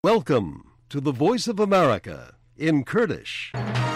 Welcome to the Voice of America in Kurdish.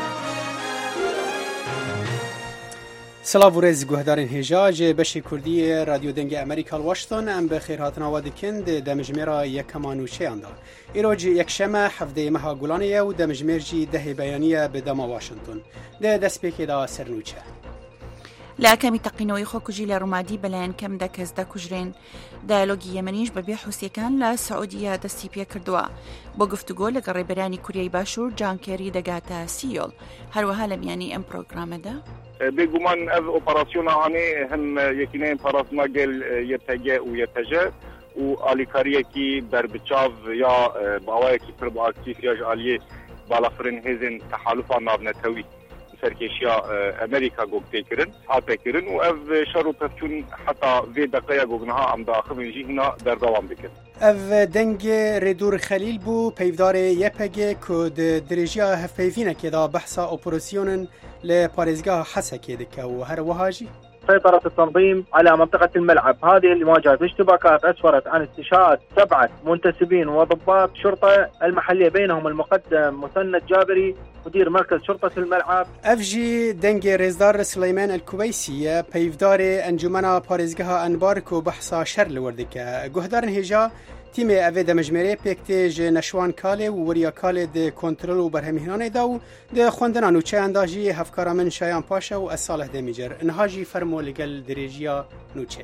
سلاف و رز گوهدارین هجاج بشی کردی رادیو دنگ امریکا واشنطن ام بخیر هاتنا وادکند دمجمرا یکمانوچه اندا ایروج یکشمه هفته مها گولانیه و دمجمرجی ده بیانیه به دما واشنطن ده دست پیکی دا سرنوچه لا کەمی تەقینەوەی خۆکوژی لە ڕوومادی بەلایەن کەم دەکەس دەکوژرێن دایلۆگی یەمەنیش بەبێ حوسیەکان لە سعودیە دەستی پێ کردووە بۆ گفتوگۆ لەگەڵ ڕێبەرانی کوریای باشوور جان کێری دەگاتە سیۆل هەروەها لە میانی ئەم پرۆگرامەدا بێگومان ئەv ئۆپەراسیۆنە هەنێ هەم یەکینەیە پاراسما گەل یەتەگە و یەتەژە و ئالیکاریەکی بربچاو یا باوایەکی پڕ بۆ ئاکتیف یا ئالیێ بالافرن هێزن تەحالوفا ناونەتەوی سرکشیا امریکا گوگتیکرن هاتکرن و اف شرو پفچون حتی وی دقیقه گوگنها ام داخل جینا در دوام بکن اف دنگ ریدور خلیل بو پیودار یپگه کد درجیا هفیفینه که دا بحثا اپراسیونن لپاريزگاه حسكي دكا وهر وهاجي سيطرة التنظيم على منطقة الملعب. هذه المواجهات اشتباكات أسفرت عن استشهاد 7 منتسبين وضباط شرطة المحلية بينهم المقدم مسند جابري مدير مركز شرطة الملعب. افجي دنگ رزدار سليمان الكويسي بيفدار انجمنا باريزگاه انباركو بحثا شر لوردكا گهدارن هجا تیم اوه دمجمره پکتیج نشوان کاله و وریا کاله ده کنترل و برهمهنانه داو ده خوندنان و چه انداجی هفکارا من شایان پاشا و اصالح دمیجر انهاجی فرمو لگل دریجیا نوچه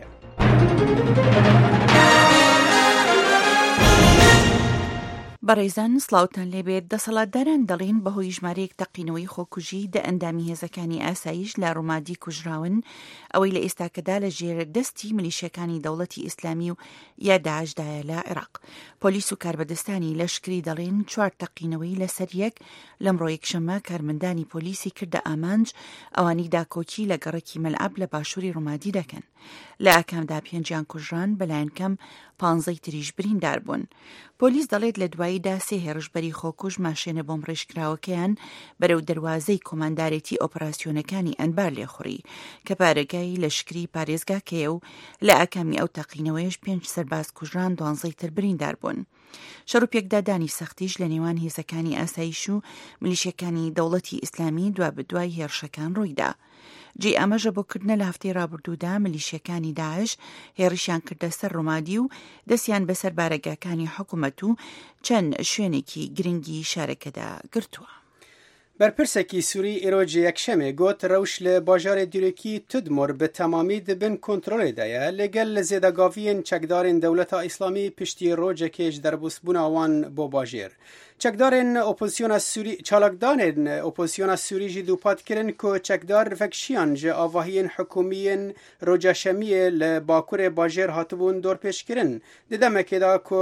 بەڕێزان سڵاوتان لێبێت دەسەڵاتداران دەڵێن بەهۆی ژمارەیەک تەقینەوەی خۆکوژی دە ئەندامی هێزەکانی ئاسایش لە ڕوومادی کوژراون ئەوەی لە ئێستاکەدا لە ژێر دەستی ملیشەکانی دەوڵەتی ئیسلامی و یا داعشدایە لە عێراق پۆلیس و کاربەدەستانی لەشکری دەڵێن 4 تەقینەوەی لەسەر یەک لەمڕۆ یەکشەمە کارمەندانی پۆلیسی کردە ئامانج ئەوانی داکۆکی لە گەڕێکی مەلعەب لە باشووری ڕوومادی دەکەن لە ئاکامدا 5 کوژران بەلایەن کەم 15 تریش بریندار بوون پۆلیس دەڵێت لە دواییدا 3 هێرشبەری خۆکوژ ماشێنە بۆم ڕێژکراوەکەیان بەرەو دەواازەی کۆماندارێتی ئۆپراسیۆنەکانی ئەنبار لێخوڕی کە پارێگای لەشکری پارێزگاکەیە و لە ئاکامی ئەو تەقینەوەیش 5 سەرباز کوژران 12 تر بریندار بوون شەڕ و پێکدادانی سەختیش لە نێوان هێزەکانی ئاسایش و ملیشەکانی دەوڵەتی ئیسلامی دوا بەدوای هێرشەکان ڕوویدا جێ ئەمەژە بۆکردنە لە هەفتەی ڕابردوودا ملیشیەکانی داعش هێرشیان کردە سەر ڕوومادی و دەستیان بەسەر بارەگاکانی حکوومەت و چەند شوێنێکی گرنگی شارەکەدا گرتووە. بەرپرسێکی سووری ئێرۆجی یەکشەمێ گوت ڕەوش لە باژارێ دیرێکی تودمۆر بە تەمامی دەبن کۆنتڕۆلێدایە لەگەل لە زێدەگاڤیên چەکدارên دەوڵەتا ئیسلامی پشتی ڕۆژێکێش دەربوسبوونا وان بۆ باژێر. چەکدارên ئۆپۆزیسیۆنا سووری چالاکدانên ئۆپۆزیسیۆنا سووری jî dûpatkirin ku çekdar vekşiyan ji avahiyên hikûmiyên Rocaşemiyê li Bakurê bajêr hatibûn dorpêşkirin. Di demekê da ku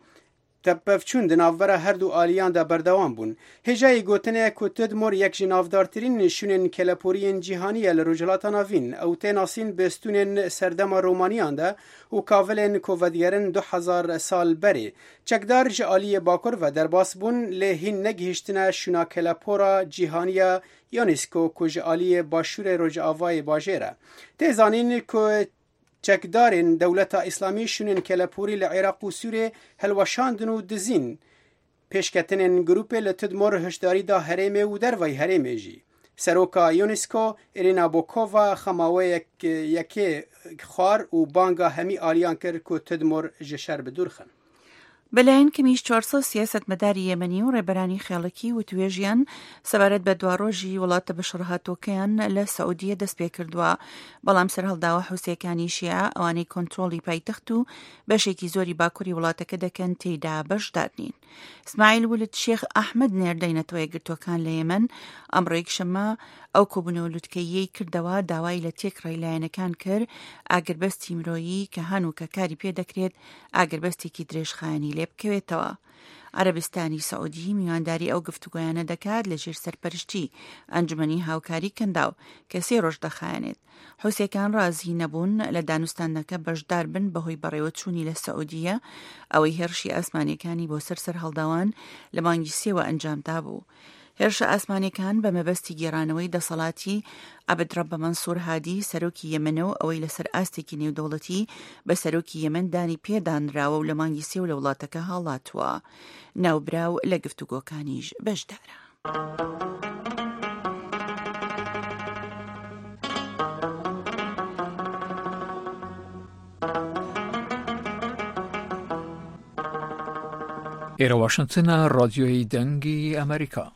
tepevçûn di navbera her du aliyan de berdewam bûn. Hêjayê gotinê ku Tudmor yek ji navdartirîn şûnên keleporiyên cîhanî ye li Rojhilata Navîn. Ew tê nasîn bêstûnên serdema Romaniyan de û kavilên ku vedigerin 2000 sal berê. Çekdar ji aliyê Bakur ve derbas bûn lê hîn negihîştine şûna kelepora cîhaniya UNESCO ku ji aliyê başûrê Rojavayê bajêr e. Tê zanîn ku çekdarên dewleta îslamî şûnên kelepûrî li Iraq û Sûriyê helweşandin û dizîn pêşketinên grûpê li Tudmor hişdarî da herêmê û dervayê herêmê jî. Seroka UNESCO Irina Bokova xemaweyek yekê xwar û banga hemî aliyan kir ku Tudmor ji şer bi dûr xin. بەلایەن کەمیش 400 سیاسەتمەداری یەمەنی و ڕێبەرانی خێڵەکی و توێژیان سەبارەت بە دواڕۆژی وڵاتە بەشڕهاتۆکەیان لە سەعودیە دەست پێ کردووە بەڵام سەرهەڵداوە حوسیەکانی شیعە ئەوانەی کۆنتڕۆڵی پایتەخت و بەشێکی زۆری باکووری وڵاتەکە دەکەن تێیدا بەشدار نین. اسماعیل ولد شێخ ئەحمەد نێردەینەتەوە یەکگرتوەکان لە یەمەن ئەمڕۆ یەکشەمە ئەو کۆبوونەوە لوتکەیەی کردەوە داوای لە تێکڕای لایەنەکان کرد ئاگربەستی مرۆیی کە هەن و کە کاری پێ دەکرێت ئاگربەستێکی درێژخایەنی لێ بکەوێتەوە. عەرەبستانی سەعودی میوانداری ئەو گفتوگۆیانە دەکات لە ژێر سەرپەرشتی ئەنجومەنی هاوکاری کەنداو کە 3 ڕۆژ دەخایەنێت. حوسیەکان ڕازی نەبوون لە دانوستانەکە بەشدار بن بەهۆی بەڕێوەچوونی لە سەعودیە ئەوەی هێرشی ئاسمانیەکانی بۆ سەر هەڵداوان لە مانگی 3 ئەنجامدا بوو. هێرشە ئاسمانیەکان بە مەبەستی گێڕانەوەی دەسەڵاتی عەبدڕەبە مەنسوور هادی سەرۆکی یەمەنەوە ئەوەی لەسەر ئاستێکی نێودەوڵەتی بە سەرۆکی یەمەن دانی پێدانراوە و لە مانگی سێ و لە وڵاتەکە هەڵاتووە. ناوبراو لە گفتوگۆکانیش بەشدارە. ئێرە واشنگتنە ڕادیۆی دەنگی ئەمریکا.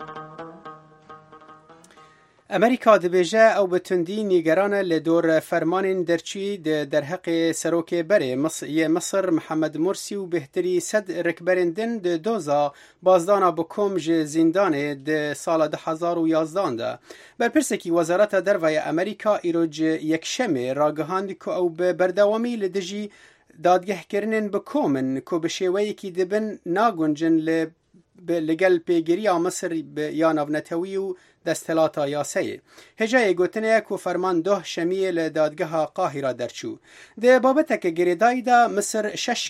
ئەمریکا دەبێژە ئەو بە توندی نیگەرانە لە دۆر فەرمانên دەرچووی دەرهەقێ سەرۆکێ بەرێ یê Misir Mihemed Mursî û bêhtirî 100 rêkberên din di doza bazdana bi kom ji zîndanê di sala 2011 de. Berpirsekî Wezareta Derve ya Amerîka îro ji yekşemê ragihand ku ew bi berdewamî li dijî dadgehkirinên bi kom in ku bi şêweyekî dibin naguncin li gel pêgiriya Misir ya navnetewî û دەستهێڵاتە یاسەیە. هێژایە گوتنەیە ku ferman doh şemiyê li dadgeha Qahîra derçû. Di babeteke girêdayî de Misir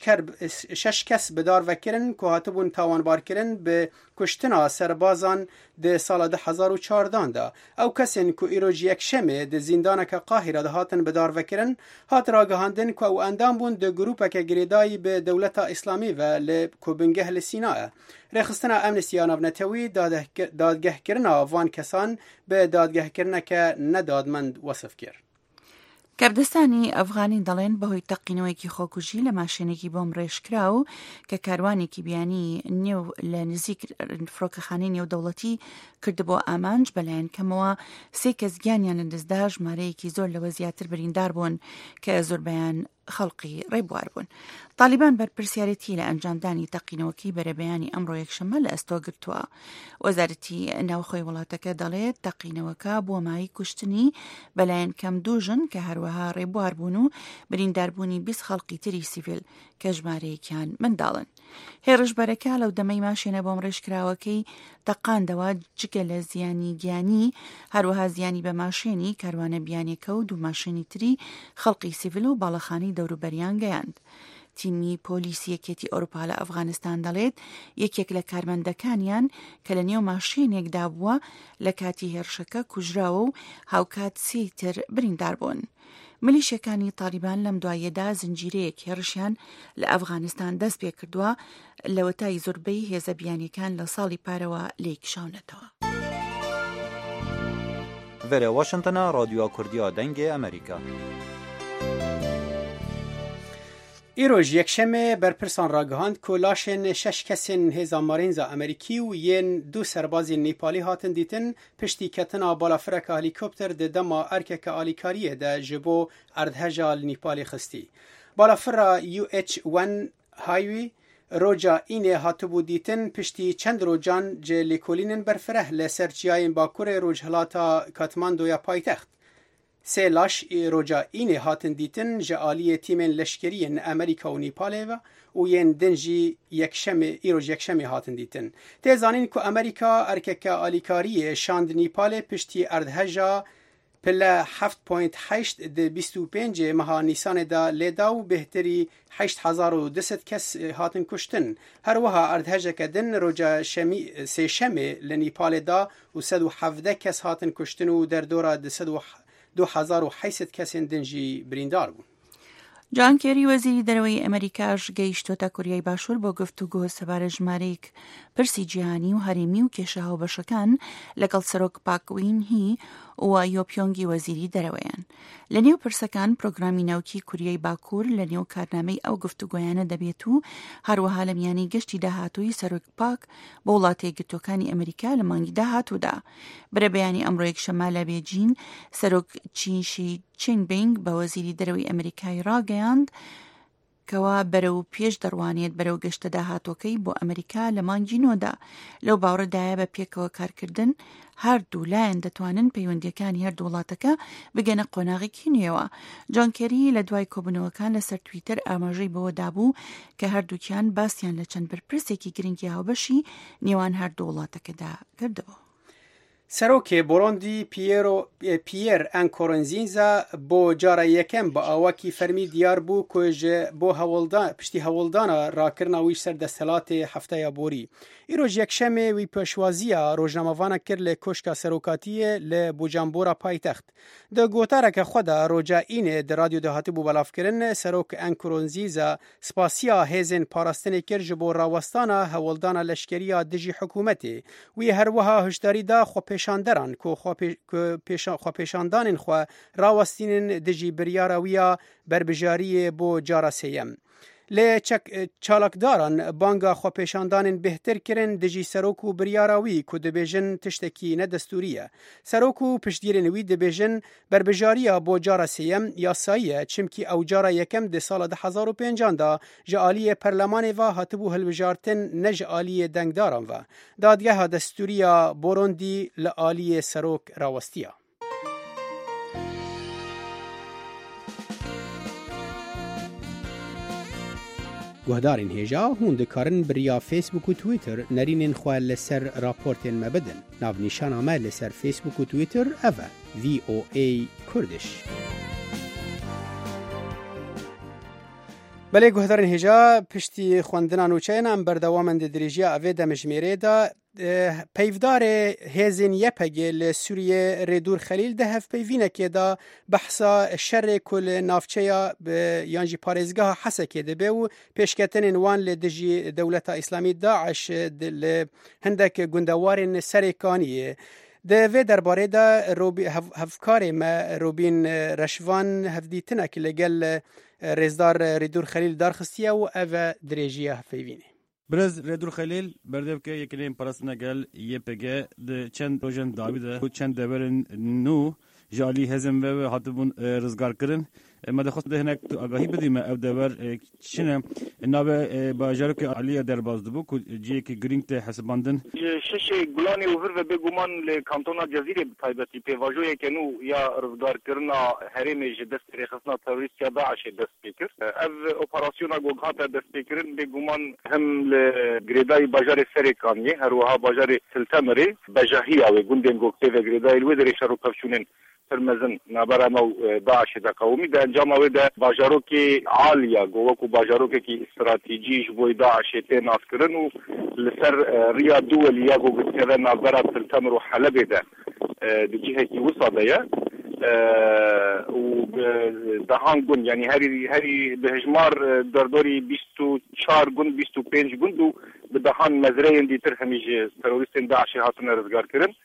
6 kes bidarvekirin ku hatibûn tawanbarkirin bi kuştina serbazan di sala 2014 de. Ew kesên ku îro ji yekşemê di zîndaneke Qahîra de hatin bidarvekirin hat ragihandin ku ew endam bûn di grûpeke girêdayî bi Dewleta Îslamî ve li ku bingeh li Sînayê. Rêxistina Amnestyya Navnetewî dadgehkirina van kesan bi dadgehkirineke nedadmend wasif kir. کەردستانی ئەفغانی دەڵێن بەهۆی تەقینەوەیەکی خۆکوژی لە ماشێنێکی بۆم ڕێژکرا و کە کاروانێکی بیانی نێو لە نزیک فڕۆکەخانەی نێودەوڵەتی کردبۆ ئامانج بەلایەن کەمەوە 3 کەس گیانیان لەدەستدا ژمارەیەکی زۆر لەوە زیاتر بریندار بوون کە زۆربەیان خەڵقی ڕێبوار بوون. طالیبان بەرپرسیارەتی لە ئەنجامدانی تەقینەوەکی بەرەبەیانی ئەمڕۆ یەکشەممە لە ئەستۆ گرتووە. وەزارەتی ناوخۆی وڵاتەکە دەڵێت تەقینەوەکە بۆ مای کوشتنی بەلایەن کەم دوژن کە هەروەها ڕێبوار بوون و برینداربوونی 20 خەڵقی تری سیڤیل کە ژمارەیەکیان منداڵن. هێرشبەرەکە لەو دەمەی ماشێنە بۆم ڕێژکراوەکەی تەقاندەوە جگە لە زیانی گیانی هەروەها زیانی بە ماشێنی کاروانە بیانێکە و دوو ماشێنی تری خەڵقی سیڤیل و باڵەخانی دەوروبەریان گەیاند. تیمی پۆلیسی یەکێتی ئەوروپا لە ئەفغانستان دەڵێت یەکێک لە کارمەندەکانیان کە لە نێو ماشێنێکدا بووە لە کاتی هێرشەکە کوژراوە و هاوکات 3 تر بریندار بوون. ملیشەکانی تالیبان لەم دوایەدا زنجیرەیەک هێرشیان لە ئەفغانستان دەست پێ کردووە لەوەتای زۆربەی هێزە بیانیەکان لە ساڵی پارەوە لێکشاونەتەوە. Vere Washington'a Radyoya Kurdiya Dengê Amerîka. îroj yekşemê berpirsan ragihand ku laşên 6 kesên hêza Marînza Amerîkî û yên 2 serbazên Nîpalî hatin dîtin piştî ketina balafireka helîkopter di dema erkeke alîkariyê de ji bo erdheja li Nîpalê xistî. Balafira UH-1 Highway roja înê hatibû dîtin piştî çend rojan ji lêkolînên berfireh li ser çiyayên Bakurê rojhilata Katmandoya paytext. Sê laş roja înê hatin dîtin ji aliyê tîmên leşkeriyên Amerîka û Nîpalê ve û yên din jî îroj yekşemê hatin dîtin. Tê zanîn ku Amerîka erkeke alîkariyê şand Nîpalê piştî erdheja pile 7.8 di 25 meha Nîsanê de lêda û bêhtirî 8200 kes hatin kuştin. Her wiha erdhejeke din roja sêşemê li Nîpalê da û 117 kes hatin kuştin û derdora 2800 kesên din jî birîndar bûn. جان کێری وەزیری دەرەوەی ئەمریکاش گەیشتۆتە کوریای باشوور بۆ گفتوگۆ سەبارە ژمارەیەک پرسی جیهانی و هەرێمی و کێشەهاو بەشەکان لەگەڵ سەرۆک پاکوین هی و یۆپیۆنگی وەزیری دەرەوەیان. لە نێو پرسەکان پرۆگرامی ناوکی کوریای باکوور لە نێو کارنامەی ئەو گفتوگۆیانە دەبێت و هەروەها لە میانەی گەشتی داهاتووی سەرۆک پاک بۆ وڵاتە یەکگرتووەکانی ئەمریکا لە مانگی داهاتوودا. بەرەبەیانی ئەمڕۆ یەکشەممە لە بێجین سەرۆک چینشی چینبینگ بە وەزیری دەرەوەی ئەمریکای ڕاگەیاند کەوا بەرەو پێش دەڕوانێت بەرەو گەشتە داهاتوەکەی بۆ ئەمریکا لە مانگی نۆدا. لەو باوەڕدایە بە پێکەوە کارکردن هەردوو لایەن دەتوانن پەیوەندیەکانی هەردوو وڵاتەکە بگەنە قۆناغێکی نوێوە. جان کێری لە دوای کۆبوونەوەکان لەسەر تویتر ئاماژەی بەوە دابوو کە هەردووکیان باسییان لە چەند بەرپرسێکی گرنگی هاوبەشی نێوان هەردوو وڵاتەکەدا کردەوە. سروک بوروندی پیر انکورنزینزا بو جارا یکم با آواکی فرمی دیار بو که بو پشتی هولدانا راکرنا ویش سر دستلات هفته یا بوری. ایروژ یک شمه وی پشوازیا روزنامه‌وانه کر ل کوشکا سروکاتیه ل بوجامبورا پایتخت. د گوتاره که خدا روجا اینه در رادیو دهاتی بو بلاف کرن سروک انکورنزینزا سپاسیا هزن پاراستن کر جبو راوستانا هولدانا لشکریا دجی حکومتی وی هر وها هشداری دا خو پیشاندران خو پیشاندان خو راوستین دجی بریارویا بربجاری بو جارا سیم. لی چالکداران بانگا خو پیشاندان بهتر کرن دجی سروکو بریاراوی که دبیجن تشتکی ندستوریه. سروکو پشتگیرن وی دبیجن بربجاریا بو جارا سیم یا سایه چمکی او جارا یکم ده سال 2005 دا جعالی پرلمان و هاتبو هلوجارتن نجعالی دنگداران و دادگاه دستوریا بوروندی لعالی سروک راوستیا. گهدارین هیجا هون دکارن بریا فیسبوک و تویتر نرینین خواه لسر راپورتین مبدن. ناو نیشان آمه لسر فیسبوک و تویتر اوه VOA کردش. بله گهدارین هیجا پشتی خواندنان و چین ام بردوامند دریجیا اوه دمجمیره دا پیفدار هزین یپگه لسوریه ریدور خلیل ده هف پیوینه که دا بحثا شر کل نافچه یانجی پارزگاه حسه که ده و پیشکتن انوان لدجی دولت اسلامی داعش هندک گندوارین سرکانیه ده وی درباره دا هفکار ما روبین رشوان هفدیتنه که لگل رزدار ریدور خلیل دارخستیه و اوه دریجیه هفیوینه. برز ریدور خلیل برده که یکلیم پرستنا گل YPG ده چند روزن داویده و چند دورن نو جالی هزم و هاتبون رزگار کرن ما دخوست ده هنک تو آگاهی بدیم او دور چنه ناو باجارو که عالیه در بازدبو که جیه که گرینگ ته حساباندن شش گلانی اوور و بگومان لکانتونا جزیره بتایبتی پیواجوی که نو یا رزگار کرنا حریم جدست ریخصنا تروریست یا داعش دست بکر او اپراسیونا گوگهات دست بکرن بگومان هم لگریدای باجار سرکانیه هر وها باجار سلطمره بجاهی او گندن گوگته و گریدای الویدر شروع کفشونن ترمزن نبرانو داعش دقومی ده انجام او ده باجاروکی عالیا گوکو باجاروکی کی استراتیجیش بوی داعش تناس کرن و لسر ریا دولیا گوگت کذا نبرا تلتمر حلب ده دجهه کی وصاده و دهان گون یعنی هری بهجمار درداری 24 گون 25 گون دو بدهان مزرعه دیتر همیشه تروریستین داعش هاتون رزگار کرن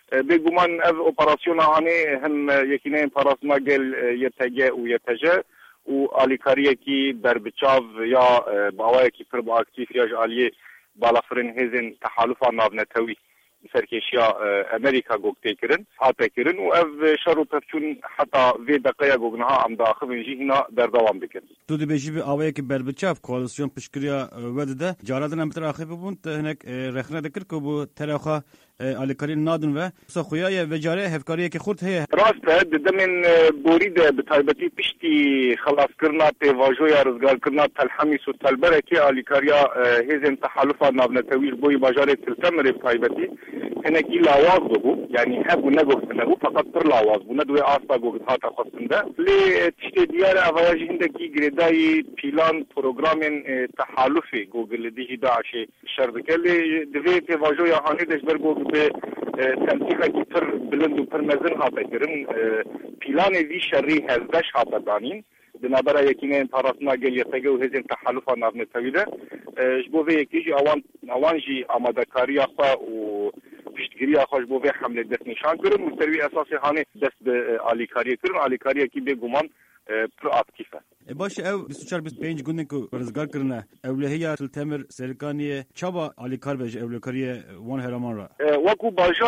بگومان از اپراسیونا هانه هم یکینه پاراسما گل یتگه و یتجه و آلیکاریه کی بربچاو یا باوایه کی پر با اکتیف یا جالیه بالافرین هزین تحالفا نابنتوی سرکشیا امریکا گوگته کرن حاطه کرن و از شروع پفچون حتی وی دقیقه گوگنها ام داخل جی هنا در دوام بکن تو دی بیجی آوایه کی بربچاو کوالسیون پشکریا وده جارادن ام تراخی ببون هنک رخنه دکر که بو تراخا آلیکاری نادن و سخویای وجاره هفکاریه که خورد هی راست دمن بورید بتایبتی پشتی خلاص کرنا پیواجویا رزگار کرنا تلحمیس و تلبره که آلیکاریا هزن تحالفا نابنتویش بوی باجاره تلتمر بتایبتی هنکی لاواز بو یعنی هبو نگفتنه بو فقط پر لاواز بو ندوی آستا گوگت هاتا خواستنده لی تشتی دیار اوایاجی هندکی گریدای پیلان پروگرامن تحالفی گوگل دیجی داعشی شردکه لی دوی پیواجویا هانی دشبر گوگل به تنسیقه کی پر بلند و پر مزن هاتا کرن پیلان وی شری هزدش هاتا دانین بنابرای یکینه پاراسنا گل یتگه و هزین تحالفا نابنتویده جبوه یکیجی اوانجی آمادکاریا خواه و پشتگیری خوش بوه حمله دست نشان کرن و سروی اساسی هانه دست به آلیکاری کرن آلیکاری کی به گمان پر اکتیفه باشه او 24-25 گونه که رزگار کرنه اولهیه تلتمر سرکانی چابا آلیکار بج اولکاری وان هرمان را وکو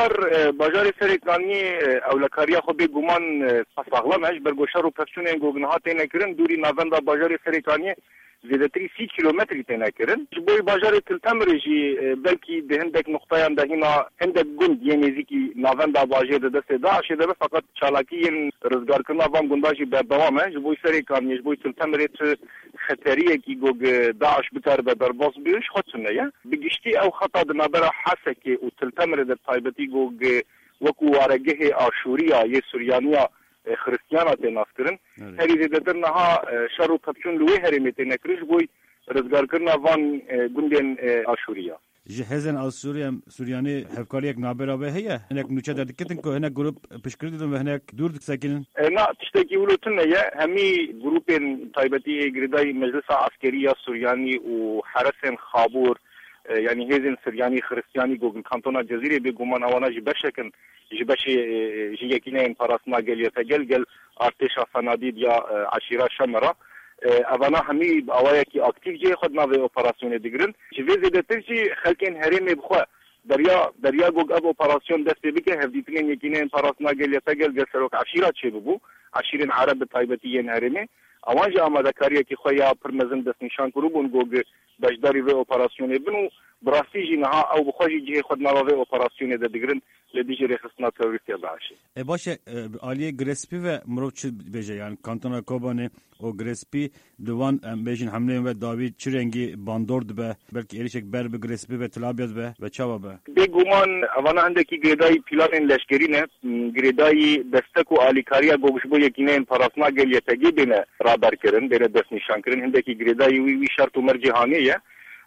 باجار سرکانی اولکاری خو به گمان فساغلانش برگوشار و پفشون گوگنها تینه کرن دوری ناوندا باجار سرکانی زیادتری 30 کیلومتری تنه کرن بوی باجار تلتمر جی بلکی ده هندک نقطه هنا هندک گند یعنی زیکی ناوندا باجار دست داعش ده فقط چالاکی رزگار کرنا وان گنداجی بردوامه بوی سرکانی بوی تلتمرت خطریه کی گوگ داعش بتر به درباس بیش خودسنه یا بگشتی او خطا دنبره حسکه و تلتمر در طایبتی گوگ وکو وارگه آشوریا یه سوریانیا خریستیانا تناسکرن هری زیدتر نها شر و تبچون لوی هرمی تنکرش بوی رزگار کرنا وان گندن آشوریا جهازن از سوریانی هفکاری یک نابرابه هیا هنک نوچه دادکتن که هنک گروپ پشکردن و هنک دور ساکنن نه تشتکی ولوتن نه همی گروپن تایبتی گردای مجلس عسکری سوریانی و حرسن خابور يعني هزن سرياني خريستياني جوجل كانتونا جزيرة بيجومان أوانا جبشكن جبش جيكينين فراسنا جل يتجلجل ارتشا فناديد يا عشيرة شمرة أوانا همي أواياكي أكتيف جي خدنا في أوبراسيون ديجرن جفيز إذا ترجي خلكين هرمي بخوا دريا جوج أب أوبراسيون دست بيكه هفديتين يكينين فراسنا جل يتجلجل سروك عشيرة شبابو عشيرين عرب طيبتيين هرمي اوانجا آمادکاریه که خویا پرمزن دست نشان کروبون گوگ بجداری و اپراسیونه بنو براستی جی نها او بخواجی جی خود نوا و اپراسیونه ده دیگرن لدیجی رخصنا تروریستی داعشی باشه آلیه گرسپی و مرو چه بیجه یعنی کانتونا کوبانه او گرسپی دوان بیجن حمله و داوید چه رنگی باندورد به بلکه ایریشک بر به گرسپی و تلابیات به و چاوا به بگومان اوانا اندکی گریدای پیلان لشکرینه گریدای دستک و آلیکاریا گوگش بو یکینه پراسنا گلیه تگی بینه رادار کرن بینه دست نشان کرن هندکی گریدای وی شرط و مرجحانیه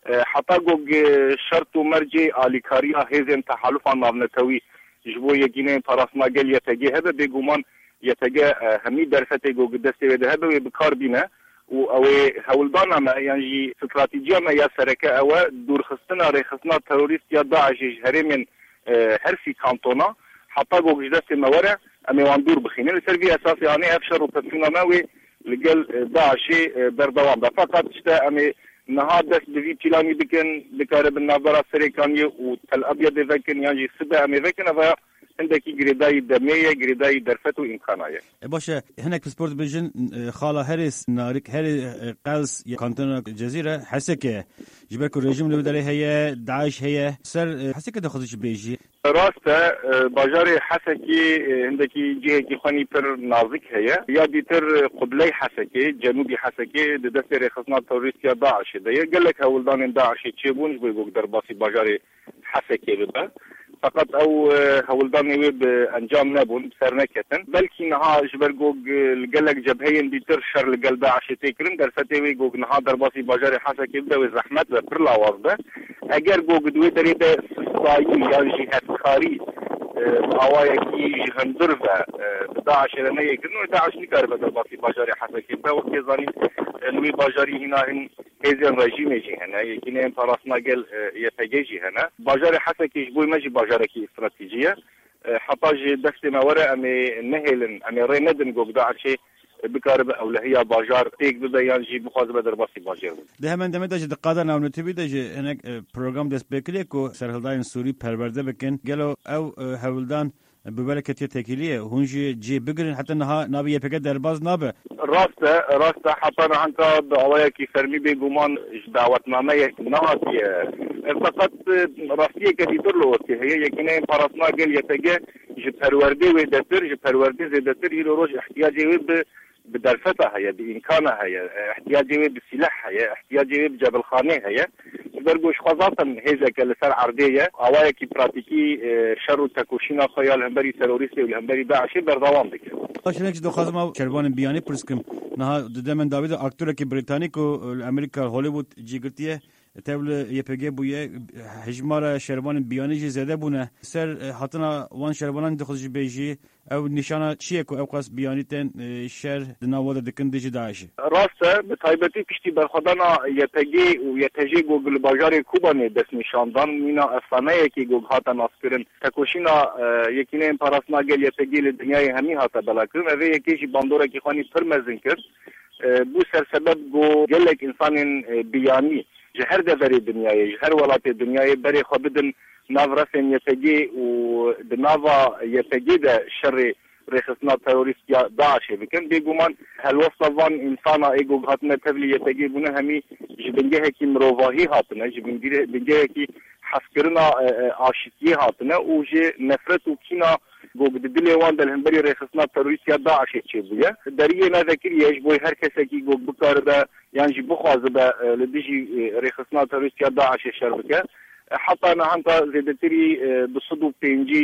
حتی گوگ شرط و مرجع آلیکاریا هزن تحالف ناونتوی جبو یکینه پراسنا گلیه تگی هبه بگومان یتگه همی درفته گوگ دسته وده هبه و بکار بینه و او هولدانا ما يعني استراتيجيه ما يا سركه او دور خصنا رخصنا تروریست یا داعش هرمن هرفي كانتونا حتى جوج دست مورع امي واندور بخينه السربيه اساسي يعني ابشر وتفينا ماوي لقال داعش بردوام فقط اشتا امي نهار دست بفي بلاني بكن بكارب النابرة سريكاني وتل ابيض ذكن يعني سبع امي ذكن عندك جريداي دمية جريداي درفت وإمكانية. باشه هناك في سبورت بيجن خاله هاريس نارك هاري قلس كانتونا الجزيرة حسكة جبرك الرجيم اللي بدله هي داعش هي سر حسكة دخلش بيجي. راسته باجار حسكي عندك جهة كخاني بر نازك هي يا ديتر قبلي حسكي جنوبي حسكي دستر خصنا توريستيا داعش ده قال لك هولدان داعش تشيبونش بيقول درباسي باجار حسكي بده. فقط او هولداني ويب انجام نبون بسرنكتن بلكي نها جبرجوج الجلك جبهين ديتر شر القلب عشتي كرن درفتي وي جوج نها درباسي باجاري حسك يبدا وزحمت برلا وارده اگر جوج دوي دريده صايي يا جهه خاري اوايكي جهندرفه داعش لنا يكنو داعش نكربه درباسي باجاري حسك يبدا وكيزاني نوي باجاري هنا هزن رژیم جی هنه یکی نه پراسنا گل یتگی هنه باجار حسکی جبوی مجی باجارکی استراتیجیه حتی جی دست موره امی نهلن امی ریندن گوگ داعشی بکارب اولهیا باجار تیک بده یان جی مخازبه در باسی باجار بود ده من دمه داج دقادا ناونتی بی داج هنک پروگرام دست بکلیه کو سرهلدان سوری پرورده بکن گلو او هولدان ببركة تكيلية هونجي جي بقرن حتى انها نابي يبقى درباز نابه راسته حتى نحنك دعوايا كي فرمي بيقومان دعوتنا ما نهاتي فقط راسية كتير لوكي هي يكينين فرصنا قل يتجه جبهروردي ويدتر جبهروردي زيدتر هي روج احتياجي بدرفتها هي بإمكانها هي احتياجي بالسلاح هي احتياجي بجبل خانه هي برگوش خاصة هذا كالسر عردية أوايا كي براتيكي شر تكوشينا خيال همبري تروريستي والهمبري داعشي بردوام بك. أشنك دو خازم شربان بياني برسكم نها دائما داويد أكتور كي بريطانيك والأمريكا هوليوود جيغرتيه تابل يبقى بويه هجمار شربان بياني جي زاده بونه سر حتنا وان شربانان دخلش بيجي او نشانه چیه او قاس بیانیتن شهر دناوده دکن دیجی داعش راسته به تایبتی پشتی برخدانا یتگی و یتجی گوگل باجار کوبانی دست نشاندان مینا افسانه کی گوگ هاتا ناسکرن تکوشینا یکینه پاراسنا گل یتگی دنیای همی هاتا بلاکرن و یکیش باندورا کی خانی پرمزن کرد بو سر سبب گو گلک انسان بیانی جهر دفری دنیای جهر ولات دنیای بری خبدن نافرسن يتجي ودنافا يتجي ده شر رخصنا تروريست يا داعش بكن بيجومان هل وصفان إنسانا إيجو هاتنا تبلي يتجي بنا همي جبنجه كي مروفاهي هاتنا جبنجه كي حسكرنا عاشقي هاتنا وجه نفرت وكينا جوج دليل وان ده هنبري رخصنا تروريست يا داعش يتشبيه دريه ما ذكر يجبوي هر كسا كي جوج بكار ده يعني جبو خازبه لديجي رخصنا تروريست يا داعش شربكه حتى أنا عندها زيدتري بصدو بينجي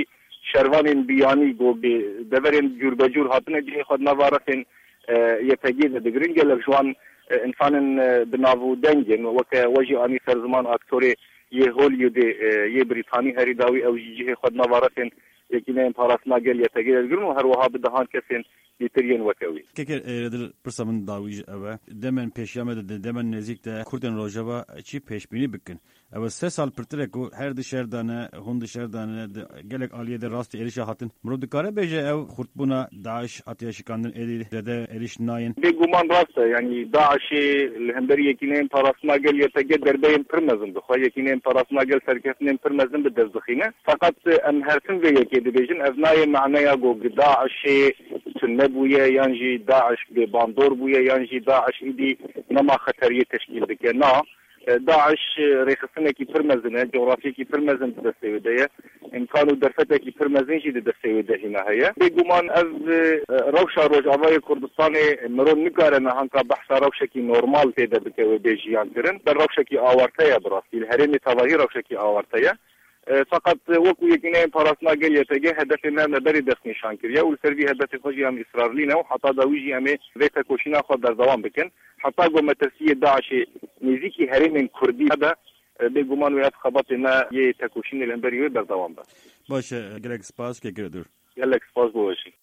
شروان بیانی گو دورن جور بجور هاتنه جه خود نوارتن یتگید دگرین گل جوان انسان بناو دنگن وک وجه آنی سرزمان اکتوری یه هولیود یه بریتانی هری داوی او جه خود نوارتن یکینه پاراسنا گل یتگید دگرین و هر وها بدهان کسین دیترین وکوی که در پرسمن داویج اوه دمن پیشیامه دمن نزدیک ده کردن روجاوا چی پیش بینی بکن او 3 سال پرتره کو هر دشر دانه هون دشر دانه گلک عالیه در راست اریش هاتن مرو دکاره بهجه او خردبونا داعش آتش کاندن اری ده اریش ناین بگومان راسته یعنی داعش الهندری یکینه پاراسنا گل یتگید دربین پرمزن بخواه یکینه پاراسنا گل سرکسنین پرمزن بدزخینه فقط ام هرسن به یکی دیویژن از نای معنی گو داعش نبويه يانجي داعش بباندور بويه يانجي داعش ايدي نما خطريه تشكيل بك نا داعش ريخصنا كي فرمزنه جغرافيا كي فرمزن دستيوديه امكانو درفته كي فرمزن جي دستيوده هنا هي بيغمان از روشا روجاوي كردستان مرون نكارنا هانكا بحث روشا كي نورمال تيدا بك بيجيان ترن در روشا كي اورتيا براسي الهرم تواهي روشا كي اورتيا فقط وكو يكينين پاراسنا گل يتگه هدف ما بري دست نشان كريا والسربي هدف خوجي ام اصرار لينا وحتى داويجي ام ريتا كوشينا خود در دوام بكن حتى قوم ترسيه داعش نزيكي هرم كردي هذا بگومان ويات خبطنا يه تكوشين الانبريو در دوام با باشه گلک سپاس که گردور گلک سپاس بوشي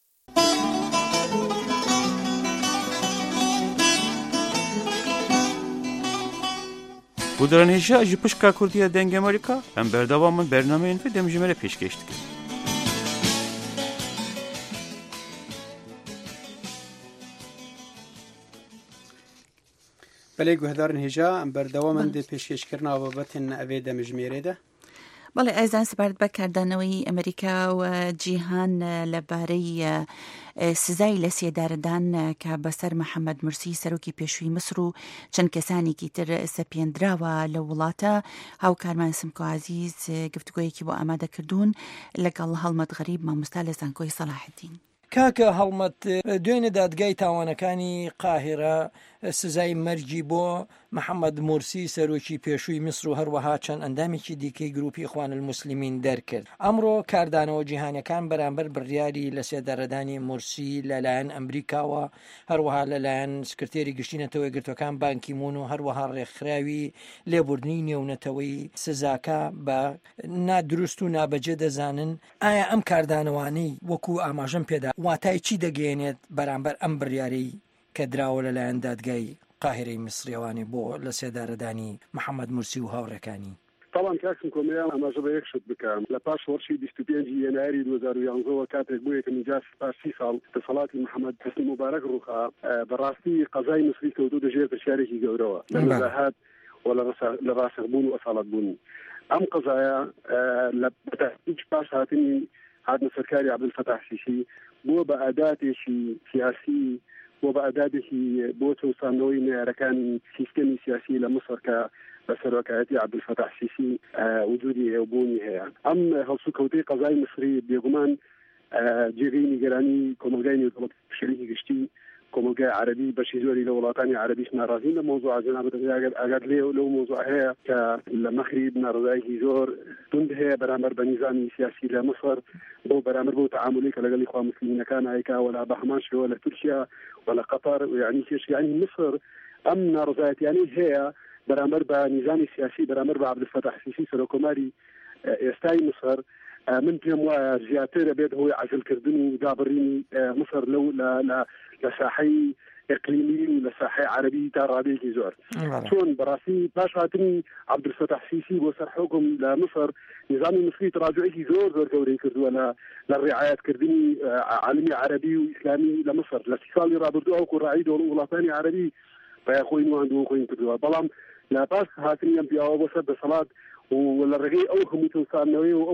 بودرانیشا جپشکا کردیه دنگ امریکا ام بردوامن برنامه این فیلم جمله پیش کشید بله گوهدارن هجا ام بردوامن دی پیشکش کرنا بابتن اوی دمجمیره ده بەڵێ ئایزان سپارت بەکاردانەوەی ئەمریکا و جیهان لەبارەی سزای لە سێدارەدان کە بەسەر محەممەد مرسی سەرۆکی پێشووی مسر و چەند کەسانێکی تر سەپێنراوە لە وڵاتە هاوکارمان سمکۆ عەزیز گفتگۆیەکی بۆ ئامادەکردوون لەگەڵ هەڵمەت غەریب مامۆستا لە زانکۆی سەلاحەدین. کاکە هەڵمەت دوێنێ دادگای تاوانەکانی قاهرە سزای مەرجی بۆ محەممەد مورسی سەرۆکی پێشووی میسر و هەروەها چەند ئەندامێکی دیکەی گروپی خوان الموسلیمین دەرکرد. ئەمڕۆ کاردانەوە جیهانیەکان بەرامبەر بڕیاری لە سێدارەدانی مورسی لەلایەن ئەمریکاوە هەروەها لەلایەن سکرتێری گشتینەتەوەی گرتوەکان بانکی مون و هەروەها ڕێکخراوی لێبوردنی نێونەتەوەی سزاکە بە نادروست و نابەجێ دەزانن ئایا ئەم کاردانەوانەی وەکو ئاماژەم پێدا واتای چی دەگەێنێت بەرامبەر ئەم بڕیارەی کە دراوە لەلایەن دادگای قاهرەی میسریەوانی بۆ لە سێدارەدانی محەممەد مورسی و هاوڕەکانی. طبعا کاکم کۆمیان ئاماژە بە یەکشت بکەم لە پاش وەرشی 25 یەنایری 2011 کاتێک بوو یەکەمی جار پاش 30 ساڵ دەسەڵاتی محەممەد حەسنی مبارەک ڕووخا بەڕاستی قەزای مسری کەوتو دەژێتە شارێکی گەورەوە لە نەزاهات و لە ڕاسخبوون و ئەساڵەتبوون. ئەم قەزایە لە هیچ پاش هاتنی هاتنە سەرکاری عەبدولفەتاح سیسی بووە بە ئاداتێکی سیاسی بۆ بە ئەدادێکی بۆ تەوسانەوەی نێرەکانی سیستەمی سیاسی لە مصر کە بە سەرۆکایەتی عەبدولفەتاح سیسی وجودی هێوبوونی هەیە. ئەم هەڵسوکەوتەی قەزای مصری بێگومان جێگەی نیگەرانی کۆمەلگای نێودەوڵەتی شەریکی گشتی کۆمەلگای عەرەبی بەشی زۆری لە وڵاتانی عەرەبیش ناڕازین لە مۆزوع جەنابەت ئەگەر لەو مۆزوع هەیە کە لە مەغریب ناڕزایەکی زۆر توند هەیە بەرامبەر بە نیزامی سیاسی لە مصر بۆ بەرامبەر بۆ تەعاملی کە لەگەڵ ئیخوان موسلیمینەکان هەیەکا وەلا بە هەمان شێوە لە تورکیا ولا قطر يعني كيش يعني مصر أم نارزات يعني هي برامر بنظام سياسي برامر بعبد الفتاح السيسي سركوماري استاي مصر من بيوم زياتر بيد هو عزل كردن ودابرين مصر لو لا لساحي اقليمي ولساحي عربي ترابي كي زور شون براسي باش هاتني عبد الفتاح السيسي وصل حكم لمصر نظام مصري تراجعي زور قوري كردو انا للرعايات كردني عالمي عربي واسلامي لمصر الاتصال رابردو او كراعي دور وطني عربي فيا خوين وعنده خوين كردو بلام لا باش هاتني ام بي او وصل بصلاه ولا رغي او خميتو صانوي او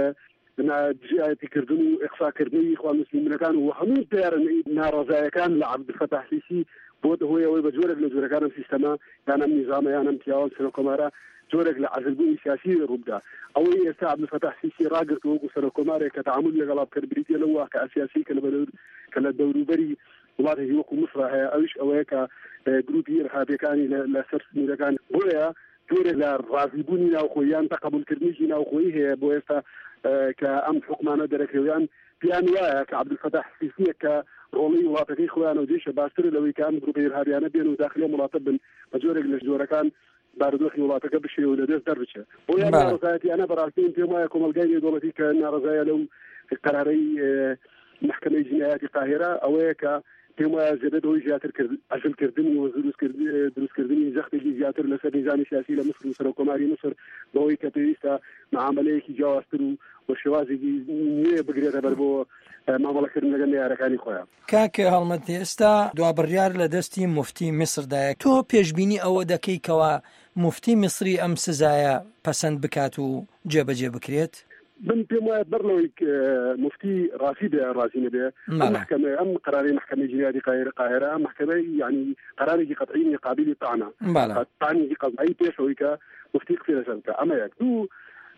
بنا جهاتي كردنو إقصاء كردني إخوان المسلمين كانوا وحمود ديار نارزايا كان لعبد الفتاح السيسي بود هو بجورك لجورك كان في السماء كان النظام يعني امتياز سنوكمارا جورك لعزلبوني سياسي ربدا أو يستعب عبد الفتاح السيسي راقت وقو سنوكمارا كتعامل لغلاب كربريتي لو كأسياسي كلا دوربري وما تجي وقو مصر أويش أويكا جروبي إرهابي كان لسر سنوكا كان بويا جۆرە لە ڕازیبوونی ناوخۆیان تەقبولکردنیشی ناوخۆیی هەیە بۆ ئێستا کە ئەم حکومانە دەرەکەویان پیان وایە کە عەبدولفەتاح سیسیە کە ڕۆڵی وڵاتەکەی خۆیان و دێشە باشتر لەوەی کە ئەم گروپە ئیرهابیانە بێن و داخلی وڵاتە بن بە جۆرێک لە جۆرەکان بارودۆخی وڵاتەکە بشێ و لە دەست دەربچێ بۆیان ناڕزایەتیانە بەڕاستین پێم وایە کۆمەلگای نێودەوڵەتی کە ناڕزایە لەو قەرارەی محکەمەی جینایەتی قاهێرە ئەوەیە کە پێم وایە زیادەتەوەی زیاتر کرد ئەژلکردنی و دروستکردنی زەختێکی زیاتر لەسەر نظامی سیاسی لە مصر و سەرۆکۆماری مصر بەوەی کە پێویستە معاملەیەکی جیاوازتر و شێوازێکی نوێ بگرێتە بەر بۆ مامەڵەکردن لەگەڵ یارەکانی خۆیان. کاکە هەڵمەت ئێستا دوابڕیار لە دەستی مفتی میسردایە تۆ پێشبینی ئەوە دەکەیتەوە مفتی میسری ئەم سزایە پەسەند بکات و جێبەجێ بکرێت؟ من پێم وایە بەرلەوەی مفتی ڕاستی بێ ڕازی نەبێ محکەمە ئەم قەراری محکەمەی جینایەتی قاهێرە محکەمەی یعنی قەرارێکی قەطعی قابلی طعنە طعنێکی قەطعی پێشەوەی کە مفتی قسەی لەسەر بکە ئەمە یەک دوو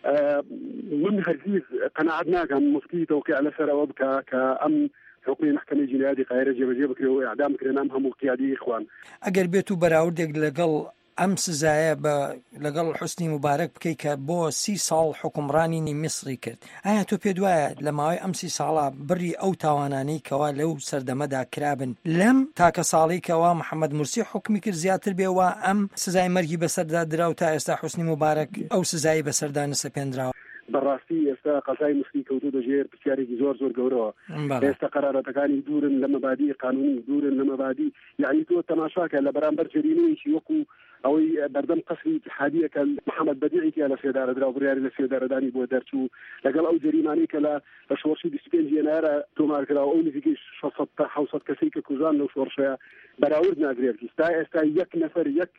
من هەرگیز قەناعەت ناکەم مفتی تەوقیع لەسەرەوە بکە کە ئەم حکومی محکەمەی جینایەتی قاهێرە جێبەجێ بکرێت و ئیعدام بکرێن ئەم هەموو قیادی ئیخوان. ئەگەر بێت و بەراوردێک لەگەڵ ئەم سزایە لەگەڵ حوسنی مبارەک بکەیت کە بۆ 30 ساڵ حکومڕانی میسری کرد، ئایا تۆ پێت وایە لە ماوەی ئەم 30 ساڵە بڕی ئەو تاوانانەی کەوا لەو سەردەمەدا کرابن لەم تاکە ساڵی کەوا محەممەد مورسی حکمی کرد زیاتر بێەوە ئەم سزای مەرگی بەسەردا درا و تا ئێستا حوسنی مبارەک ئەو سزایی بەسەردا نسەپێنراوە؟ بەڕاستی ئێستا قەزای مصری کەوتو دەژێر پرسیارێکی زۆر گەورەوە. ئێستا قەرارەتەکانی دوورن لە مەبادی قانونی، دوورن لە مەبادی، یعنی تۆ تەماشاکە لە بەرامبەر جەریمەیەکی وەکو ئەوەی بەردەم قەسری اتحادیە کە محەممەد بەدیعی لە سێدارەدرا و بڕیاری لە سێدارەدانی بۆ دەرچوو لەگەڵ ئەو جەریمانەی کە لە شۆڕشی 25 ینوارە تۆمارکراوە ئەو نزیکەی 600 تا 700 کەسەی کە کوژان لەو شۆڕشەیە بەراورد ناگرێت. ئێستا یەک نەفەر یەک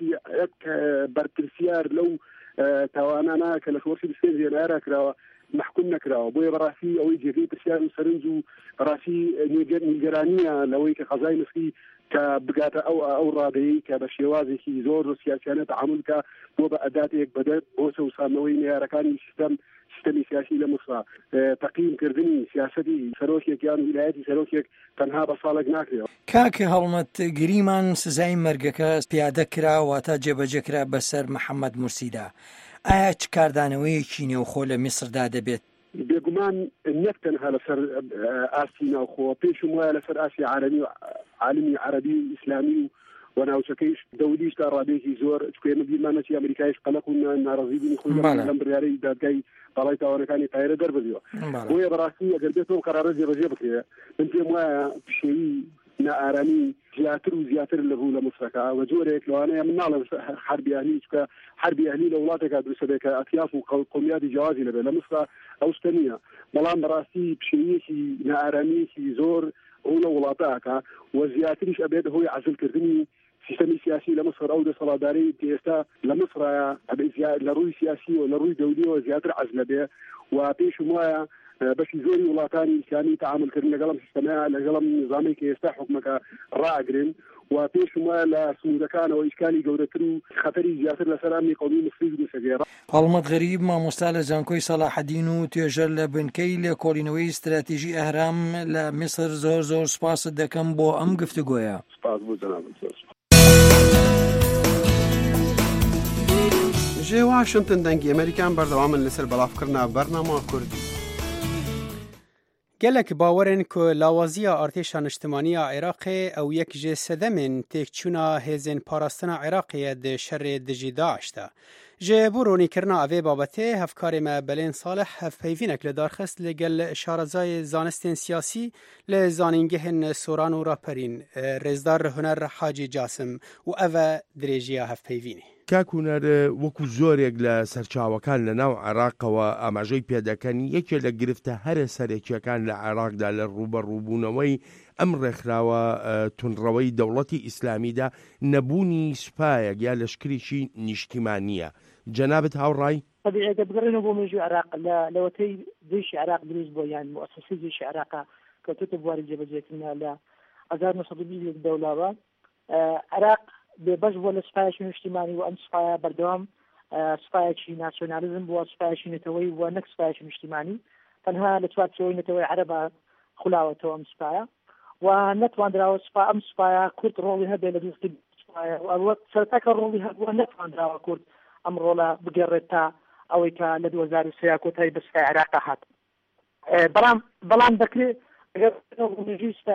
بەرپرسیار لەو تاوانانە کە لە شۆڕشی 25 ینوارە کراوە محکوم نەکراوە. بۆیە بەڕاستی ئەوەی جێگەی پرسیار و سەرنج و بەڕاستی نیگەرانیە لەوەی کە قەزای مصری کە بگاتە ئەو ڕادەیەی کە بە شێوازێکی زۆر سیاسیانە تەعامل کە بۆ بە ئەداتێک بەدەست بۆ سەوسانەوەی نێارەکانی سیستەمی سیاسی لە مصر تەقییمکردنی سیاسەتی سەرۆکێک یان ویلایەتی سەرۆکێک تەنها بە ساڵێک ناکرێەوە. کاکە هەڵمەت گریمان سزای مەرگەکە پیادە کراوە تا جێبەجێ کرا بەسەر محەممەد مورسیدا. ئایا چ کاردانەوەیەکی نێوخۆ لە میسردا دەبێت؟ بێگومان نەک تەنها لەسەر ئاسی ناوخۆ، پێشم وایە لەسەر ئاسی عالمی عەرەبی و ئیسلامی و ناوچەکەیش دەولیش تا ڕادێکی زۆر چکێمە بیرمانەتی ئەمریکایش قەلق و ناڕەزی بوونی خۆی لەم بڕیارەی دادگای باڵای تاوانەکانی قاهێرە دەربەدیوە. بۆیە بەڕاستی ئەگەر بێتەوە قەرارە جێبەجێ بکرێ من پێم وایە پشێوی نائارانی زیاتر و زیاتر لەبوو لە مصرەکە و جۆرێک لەوانەیە من ناڵێم حربی ئەهلی چکە حربی ئەهلی لە وڵاتێکا دروستە بێت کە ئەتیاف و قومیاتی جیاوازی لەبێت لە مصر ئەو شتە نییە، بەڵام بەڕاستی پشێویەکی نائارانیەکی زۆر ئەو لە وڵاتەکە و زیاتریش ئەبێت هۆی عەزلکردنی سیستەمی سیاسی لە مصر ئەو دەسەڵاتدارەی ئێستا لە مصرە لە ڕووی سیاسی و لە ڕووی دەولیەوە زیاتر عەزلە بێ و پێشم وایە بەشی زۆری وڵاتانی ئیسلامی تەعاملکردن لەگەڵ سیستەمەیە لەگەڵ نظامی کە ئێستا حکومەکە ڕائەگرن و پێشم وایە لە سنوودەکانەوە ئیشکالی گەورەتر و خەتەری زیاتر لەسەر ئەمنی قەومی مصری دروستەگەێڕا. هەڵمەت غەریب مامۆستا لە زانکۆی سەلاحەدین و توێژەر لە بنکەی لێکۆڵینەوەی استراتیژی ئەهرام لە میسر زۆر سوپاست دەکەم بۆ ئەم گفتوگۆیە. سپاس بۆ جەنابەت. ژێ واشنتن دەنگی ئەمریکان بەردەوامن لەسەر بەڵافکردنا بەرنامە کوردی. gelek bawerin ku lawaziya artêşa niştimaniya Iraqê ew yek ji sedemên têkçûna hêzên parastina Iraqê di şerê dijî Daeş de. Ji bo ronîkirina evê babetê hevkarê me Belên Salih hevpeyvînek li darxist li gel şarazayê zanistên siyasî li zanîngehên Soran û Raperîn Rêzdar Huner Hacî Casim û ev e dirêjiya hevpeyvînê. کاکوونەر وەکو زۆرێک لە سەرچاوەکان لە ناو عێراقەوە ئاماژەی پێدەکەن یەکێ لە گرفتە هەرە سەرەکیەکان لە عێراقدا لە ڕوبەڕووبوونەوەی ئەم ڕێکخراوە تونڕەوەی دەوڵەتی ئیسلامیدا نەبوونی سوپایەک یا لەشکریشی نیشتیمانیە. جەنابەت هاوڕای؟ طبيعي بقرنه بو مجو عراق لوتي جيش عراق دروز بو يعني مؤسسة جيش عراق كتوت بواري جبجتنا لا 1920 دولة عراق بباش ولا سفايش اجتماعي وام سفايا بردوام سفايش ناسيوناليزم بو سفايش نتوي ونك سفايش اجتماعي تنها لتوات سوي نتوي عربة خلاوة ام سفايا ونتوان دراو سفايا ام سفايا كرت رولي هذا لدي سفايا وقت سرتك رولي هذا ونتوان دراو كرت ئەمڕۆڵە بگەڕێت تا ئەوەی کە لە 2023 کۆتایی بە سوپای عێراق هات. بەڵام دەکرێت ئەگەر سوپای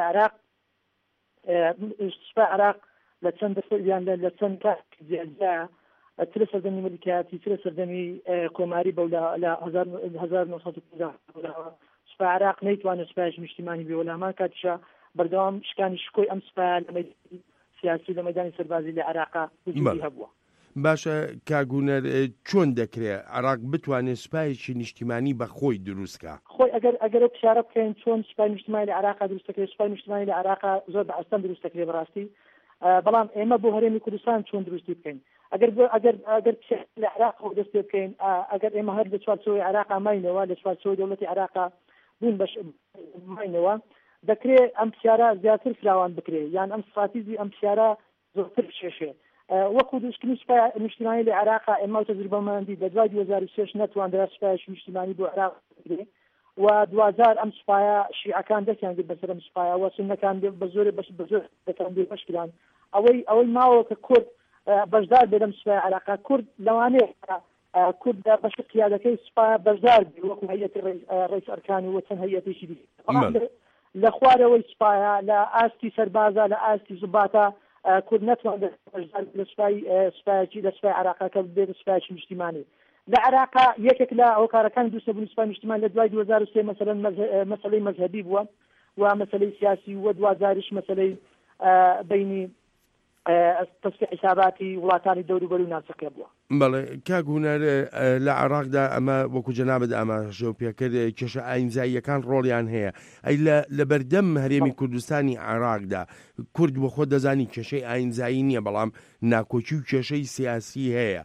عێراق لە چەند دەفەیان لە چەند کاتێکدا ترە سەردەمی ملیکیاتی ترە سەردەمی کۆماری بەولا لە 1950 سوپای عێراق نەیتوانێت سوپایەکی نیشتیمانی بێ وەلامان کاتیشە بەردەوام شکانی شکۆی ئەم سوپایە لە مەیدانی سیاسی لە مەیدانی سەربازی لە عێراق وجودی هەبووە. باشە کاگونەر چۆن دەکرێت عێراق بتوانێت سوپایەکی نیشتیمانی بە خۆی دروستکە؟ خۆی ئەگەر پشارە بکەین چۆن سوپای نیشتیمانی لە عێراق دروستەکرێت سوپای نیشتیمانی لە عێراق زۆر بە ئەستان دروستەکرێت بەڕاستی، بەڵام ئێمە بۆ هەرێمی کوردستان چۆن دروستی بکەین ئەگەر لە عێراق دەست پێ بکەین ئەگەر ئێمە هەر لە چوارچۆی عێراق ماینەوە لە چوارچۆی دەوڵەتی عێراق بوون بەش ماینەوە دەکرێت ئەم پرسیارە زیاتر فراوان بکرێت یان ئەم استراتیژی ئەم پرسیارە زۆرتر بچێشێ وەکو دروستکردنی سوپای نیشتیمانی لە عێراق ئێمە تەجروبەمەندی لە دوای 2006 نەتوانرا سوپایەکی نیشتیمانی بۆ عێراق بکرێت و 2000 ئەم سوپایە شیعەکان دەستیان کرد بەسەر ئەم سوپایە و سوننەکان بە زۆر دەکەن بێبەشکران ئەوەی ماوە کە کورد بەشدار بێ لەم سوپای عێراق کورد لەوانەیە کورد بەش قیادەکەی سوپای بەشدار بێ وەکو هەیەتی ڕئیس ئەرکانی و چەند هەیەتێکی دیکە لە خوارەوەی سوپایە لە ئاستی سەربازە لە ئاستی زوباتە کورد نەتوانێت بەشدار لە سوپایەکی لە سوپای عێراقەکە بێت سوپایەکی نیشتیمانی لە عێراق یەکێک لە هۆکارەکان دروستەبوونی سوپای نیشتیمانی لە دوای 2003 مەسەلەن مەسەلەی مەذهبی بووە و مەسەلەی سیاسی و 2000 مەسەلەی بینی تەسفیع حساباتی وڵاتانی دەوروبەر و ناوچەکە بووە. بەڵێ کاگونەر لە عێراقدا ئەمە وەکو جەنابەت ئاماژە پێکرد کێشە ئاینزاییەکان ڕۆڵیان هەیە ئەی لە بەردەم هەرێمی کوردستانی عێراقدا کورد بۆ خۆ دەزانی کێشەی ئاینزایی نییە بەڵام ناکۆچی و کێشەی سیاسی هەیە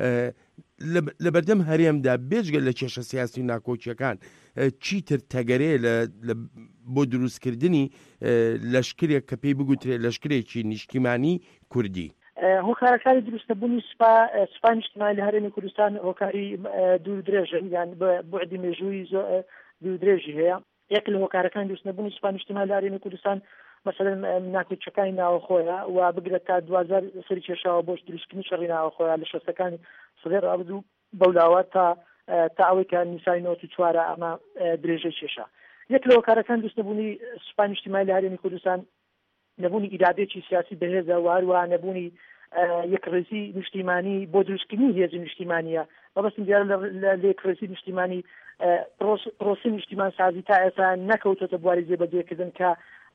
لە بەردەم هەرێمدا بێجگە لە کێشە سیاسی ناکۆچیەکان چیتر تەگەرێ بۆ دروستکردنی لەشکرێک کە پێی بگوترێت لەشکرێکی نیشتیمانی کوردی هۆکارەکانی دروستەبوونی سوپای نیشتیمانی لە هەرێمی کوردستان هۆکاری دوو درێژن یان بوعدی مێژووی دوو درێژی هەیە یەک لە هۆکارەکانی دروستنەبوونی سوپای نیشتیمانی لە هەرێمی کوردستان مثلا ناکۆچەکانی ناوەخۆیە و بگرێت تا 2000 سەری کێشاوە بۆش دروستکردنی شەڕی ناوەخۆیە لە شەستەکانی سەدەی ڕابردوو بەولاوە تا ئەوەی کە نیسای 94 ئەمە درێژەی کێشە یەک لە هۆکارەکان دروستنەبوونی سوپای نیشتیمانی لە هەرێمی کوردستان نەبوونی ئیرادێکی سیاسی بەهێزە و هەروە نەبوونی یەکڕێزی نیشتیمانی بۆ دروستکردنی هێزی نیشتیمانیە مەبەستم دیارە لە یەکڕێزی نیشتیمانی پرۆسی نیشتیمان سازی تا ئێستا نەکەوتۆتە بواری جێبەجێکردن کە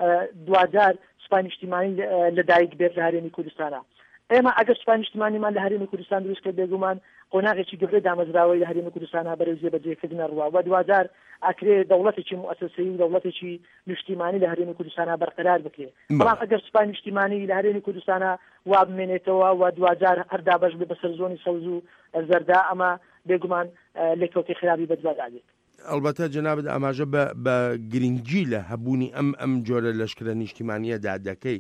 2000 سوپای نیشتیمانی لەدایک بێت لە هەرێمی کوردستانە ئێمە ئەگەر سوپای نیشتیمانیمان لە هەرێمی کوردستان دروست کرد بێگومان قۆناغێکی گەورەی دامەزراوەی لە هەرێمی کوردستانە بەرەو جێبەجێکردنە ڕوا و 2000 ئەکرێ دەوڵەتێکی موسسەیی و دەوڵەتێکی نیشتیمانی لە هەرێمی کوردستانە بەرقرار بکرێت بەڵام ئەگەر سوپای نیشتیمانی لە هەرێمی کوردستانە وا بمێنێتەوە و 2000 هەردا بەش بێ بەسەر زۆنی سەوز و زەردا ئەمە بێگومان لێکەوتی خراپی بەدوادادێت ئەلبەتە جەنابەت ئاماژە بە گرنگی لە هەبوونی ئەم جۆرە لەشکرە نیشتیمانیەدا دەکەی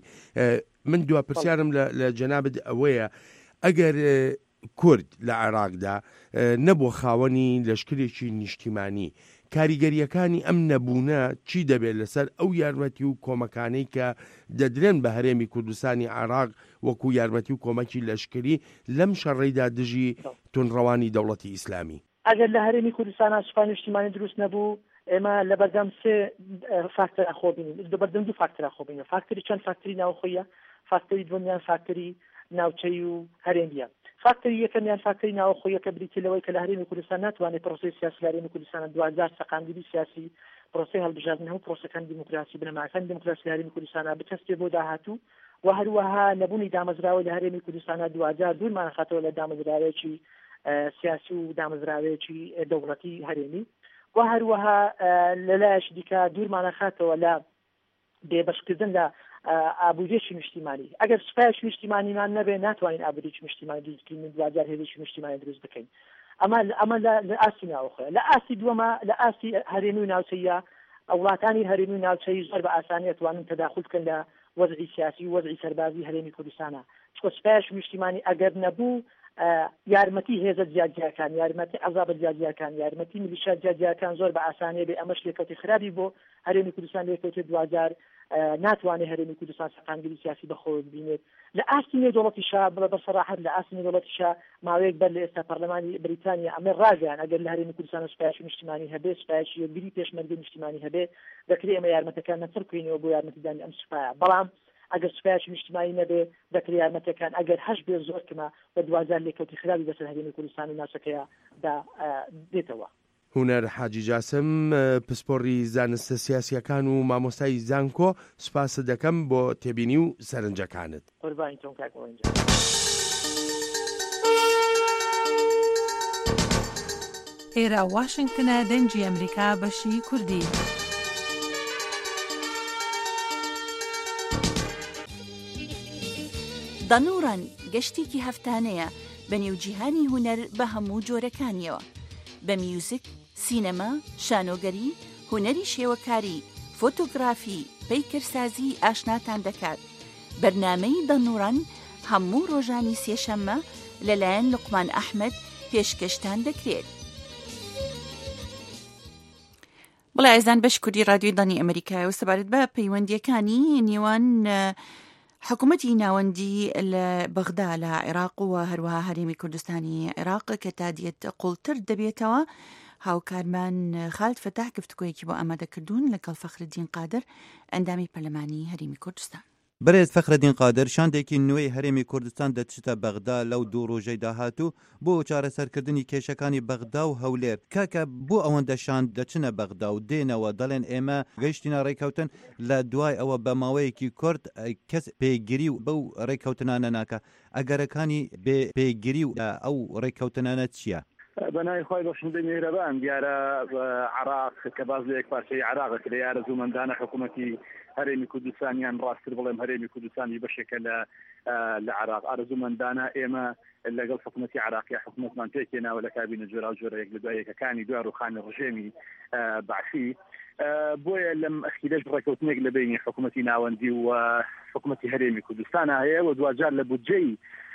من دوا پرسیارم لە جەنابەت ئەوەیە ئەگەر کورد لە عێراقدا نەبووە خاوەنی لەشکرێکی نیشتیمانی کاریگەریەکانی ئەم نەبوونە چی دەبێت لەسەر ئەو یارمەتی و کۆمەکانەی کە دەدرێن بە هەرێمی کوردستانی عێراق وەکو یارمەتی و کۆمەکی لەشکری لەم شەڕێدا دژی تونڕەوانی دەوڵەتی ئیسلامی ئەگەر لە هەرێمی کوردستان سوپای نیشتیمانی دروست نەبوو ئێمە لە بەردەم سێ فاکتۆر خۆبینین بەردەم دوو فاکتۆر خۆبینین فاکتۆری چەند فاکتۆری ناوخۆیە فاکتۆری دووەمیان فاکتۆری ناوچەی و هەرێمیە فاکتۆری یەکەمیان فاکتۆری ناوخۆیە کە بریتە لەوەی کە لە هەرێمی کوردستان ناتوانێت پرۆسەی سیاسی لە هەرێمی کوردستان 2000 سەقامگیری سیاسی پرۆسەی هەڵبژاردن هەموو پرۆسەکان دیموکراسی بنەماکان دیموکراسی لە هەرێمی کوردستان بچەسپێ بۆ داهاتوو و هەروەها نەبوونی دامەزراوە لە هەرێمی کوردستان 2000 دوورمان خاتەوە لە دامەزراوەیەکی سیاسی و دامەزراوەیەکی دەوڵەتی هەرێمی و هەروەها لەلایەکی دیکە دوورمانە خاتەوە لە بێبەشکردن لە ئابوورێکی نیشتیمانی ئەگەر سوپایەکی نیشتیمانیمان نەبێ ناتوانین ئابوورێکی نیشتیمانی دروستکردن 2000 هێزێکی نیشتیمانی دروست بکەین ئەمە لە ئاسی ناوخۆیە لە ئاسی دووەمە لە ئاسی هەرێمی و ناوچەیە وڵاتانی هەرێمی و ناوچەی زۆر بە ئاسانی دەتوانن تەداخل بکەن لە وەزعی سیاسی و وەزعی سەربازی هەرێمی کوردستانە چکە سوپایەکی نیشتیمانی ئەگەر نەبوو یارمەتی هێزە جیاجیەکان یارمەتی عەزابە جیاجیەکان یارمەتی میلیشیا جیاجیەکان زۆر بە ئاسانی بێ ئەمەش لێکەوتی خراپی بۆ هەرێمی کوردستان لێکەوتی 2000 ناتوانێت هەرێمی کوردستان سەقامگیری سیاسی بەخۆ ببینێت لە ئاستی نێودوڵەتیشا بڵێ بەسەراحەت لە ئاستی نێودوڵەتیشا ماوەیەک بەر لە ئێستا پەرلەمانی بریتانیا ئەمە ڕاگەیان ئەگەر لە هەرێمی کوردستان سوپایشی نیشتیمانی هەبێ سوپایشی یەکگری پێشمەرگەی نیشتیمانی هەبێ دەکرێت ئێمە یارمەتەکان نەچڕ بکەینەوە بۆ یارمەتیدانی ئەم سوپایە بەڵام ئەگەر سوپایشی نیشتیمانی نەبێ دەکرێت یارمەتەکان ئەگەر هەش بێ زۆر کەمە بە 2000 لێکەوتی خراپی بەسەر هەرێمی کوردستان و ناوچەکەیە دێتەوە. هونەر حاجی جاسم پسپۆڕی زانستە سیاسیەکان و مامۆستای زانکۆ سوپاس دەکەم بۆ تێبینی و سەرنجەکانت. قوربانی تۆم کاک ئەوەنجە. ئێرە واشنگتنە دەنگی ئەمریکا بەشی کوردی. دەنوڕەن گەشتێکی هەفتانەیە بە نێوجیهانی هونەر بە هەموو جۆرەکانیەوە بە میوزیک، سینەما، شانۆگەری، هونەری شێوەکاری، فۆتۆگرافی، پەیکەرسازی ئاشناتان دەکات. بەرنامەی دەنوڕەن هەموو ڕۆژانی سێشەممە لەلایەن لوقمان ئەحمەد پێشکەشتان دەکرێت. بڵێ ئایزان بەش کوردی رادیۆی دانی ئەمریکای و سەبارەت بە پەیوەندیەکانی نێوان حکوومەتی ناوەندی لە بەغدا لە عێراق و هەروەها هەرێمی کوردستانی عێراق کە تا دیێت قوڵتر دەبێتەوە، هاوکارمان خالد فەتاح گفتگۆیەکی بۆ ئامادەکردوون لەگەڵ فەخرەدین قادر ئەندامی پەرلەمانی هەرێمی کوردستان. بەرێز فەخرەدین قادر شاندێکی نوێی هەرێمی کوردستان دەچێتە بەغدا لەو دوو ڕۆژەی داهاتوو بۆ چارەسەرکردنی کێشەکانی بەغدا و هەولێر. کاکە بۆ ئەوەندە شاند دەچنە بەغدا و دێنەوە دەڵێن ئێمە گەیشتینە ڕێکەوتن لە دوای ئەوە بە ماوەیەکی کورت کەس پێگیری و بەو ڕێکەوتنانە ناکە. ئەگەرەکانی بێ پێگیری و ئەو ڕێکەوتنانە چییە؟ بەنای خۆی بەخشندەی میهرەبان دیارە عراق کە باز لە یەک پارچەی عراقە کە لە یارەزوومەندانە حکوومەتی هەرێمی کوردستانیان ڕاستتر بڵێم هەرێمی کوردستانی بەشێکە لە عراق ئارەزوومەندانە ئێمە لەگەڵ حکوومەتی عراقی حکوومەتمان پێکێناوە لە کابینە جۆرا و جۆرەیەک لە دوای یەکەکانی دوای ڕوخانی ڕژێمی بەعسی بۆیە لەم ئەخیرەش ڕێکەوتنێک لە بینی حکوومەتی ناوەندی و حکوومەتی هەرێمی کوردستانە هەیە و دوجار لە بودجەی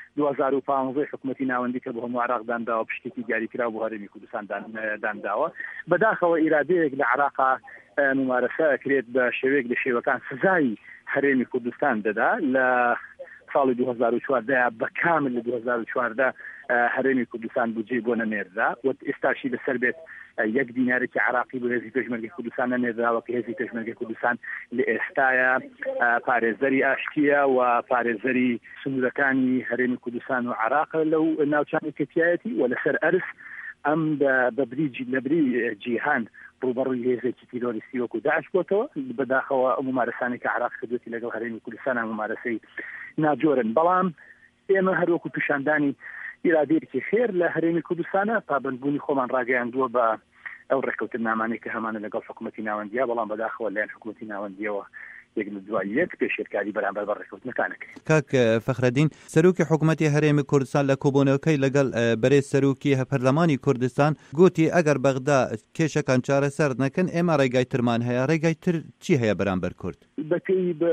2015 حکوومەتی ناوەندی کە بۆ هەموو عراق دانراوە پشتێکی دیاریکرا بۆ هەرێمی کوردستان دانراوە. بەداخەوە ئیرادەیەک لە عراقا ممارەسە ئەکرێت بە شێوەیەک لە شێوەکان سزای هەرێمی کوردستان دەدا. لە ساڵی 2014 بەکامل لە 2014 هەرێمی کوردستان بودجێ بۆ نەمێردا و ئێستاشی لەسەر بێت یەک دینارێکی عراقی بۆ هێزی پێشمەرگەی کوردستان نەمێردراوە کە هێزی پێشمەرگەی کوردستان لە ئێستایە پارێزەری ئاشتیە و پارێزەری سنوورەکانی هەرێمی کوردستان و عراق لەو ناوچانی کەتیایەتی و لەسەر ئەرس ئەم بە بری جیهان ڕوبەڕووی هێزێکی تیرۆریستی وەکو داعش بۆتەوە. بەداخەوە ئەم ممارەسانی کە عراق کردوێتی لەگەڵ هەرێمی کوردستان ممارەسەی ناجۆرن. بەڵام ئێمە هەروەکو پیشاندانی ئیرادەیەکی خێر لە هەرێمی کوردستانە پابندبوونی خۆمان ڕاگەیاندووە بە ئەو ڕێکەوتن نامانەی کە هەمانە لەگەڵ حکوومەتی ناوەندیە، بەڵام بەداخەوە لایەن حکوومەتی ناوەندیەوە یەک لە دوای یەک پێشێرکاری بەرامبەر بە ڕێکەوتنەکانەکەی. کاک فەخرەدین سەرۆکی حکوومەتی هەرێمی کوردستان لە کۆبوونەوەکەی لەگەڵ بەرێز سەرۆکی پەرلەمانی کوردستان گوتی ئەگەر بەغدا کێشەکان چارەسەر نەکەن ئێمە ڕێگای ترمان هەیە. ڕێگای تر چی هەیە بەرامبەر کورد؟ بەکەی بە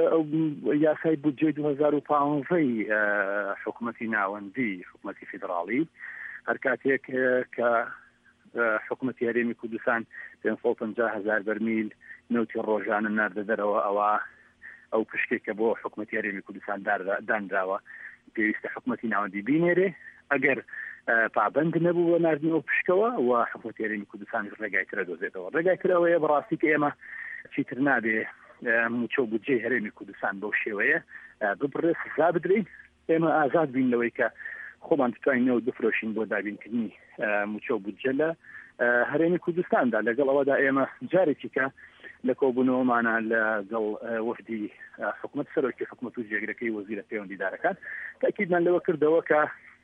یاسای بودجێ 2015 حکوومەتی ناوەندی حکوومەتی فیدراڵی هەر کاتێک کە حکوومەتی هەرێمی کوردستان 550,000 بەرمیل نەوتی ڕۆژانە ناردە دەرەوە ئەو پشتێکە بۆ حکوومەتی هەرێمی کوردستان دانراوە پێویستە حکوومەتی ناوەندی بینێرێ. ئەگەر پابند نەبوو بە ناردنەوە پشتەوە و حکوومەتی هەرێمی کوردستان ڕێگای ترە دۆزێتەوە. ڕێگای ترەوەیە بەڕاستی کە ئێمە چیتر نابێ موچە بودجێی هەرێمی کوردستان بەو شێوەیە ببڕێ سزا بدرین. ئێمە ئازاد بین لەوەی کە خۆمان بتوانینەوە بفرۆشین بۆ دابینکردنی موچە بودجە لە هەرێمی کوردستاندا. لەگەڵ ئەوەدا ئێمە جارێکی کە لە کۆبوونەوەمانە لەگەڵ وەفدی حکوومەت سەرۆکی حکوومەت و جێگرەکەی وەزیرە پەیوەندیدارەکان تاکیدمان لەوە کردەوە کە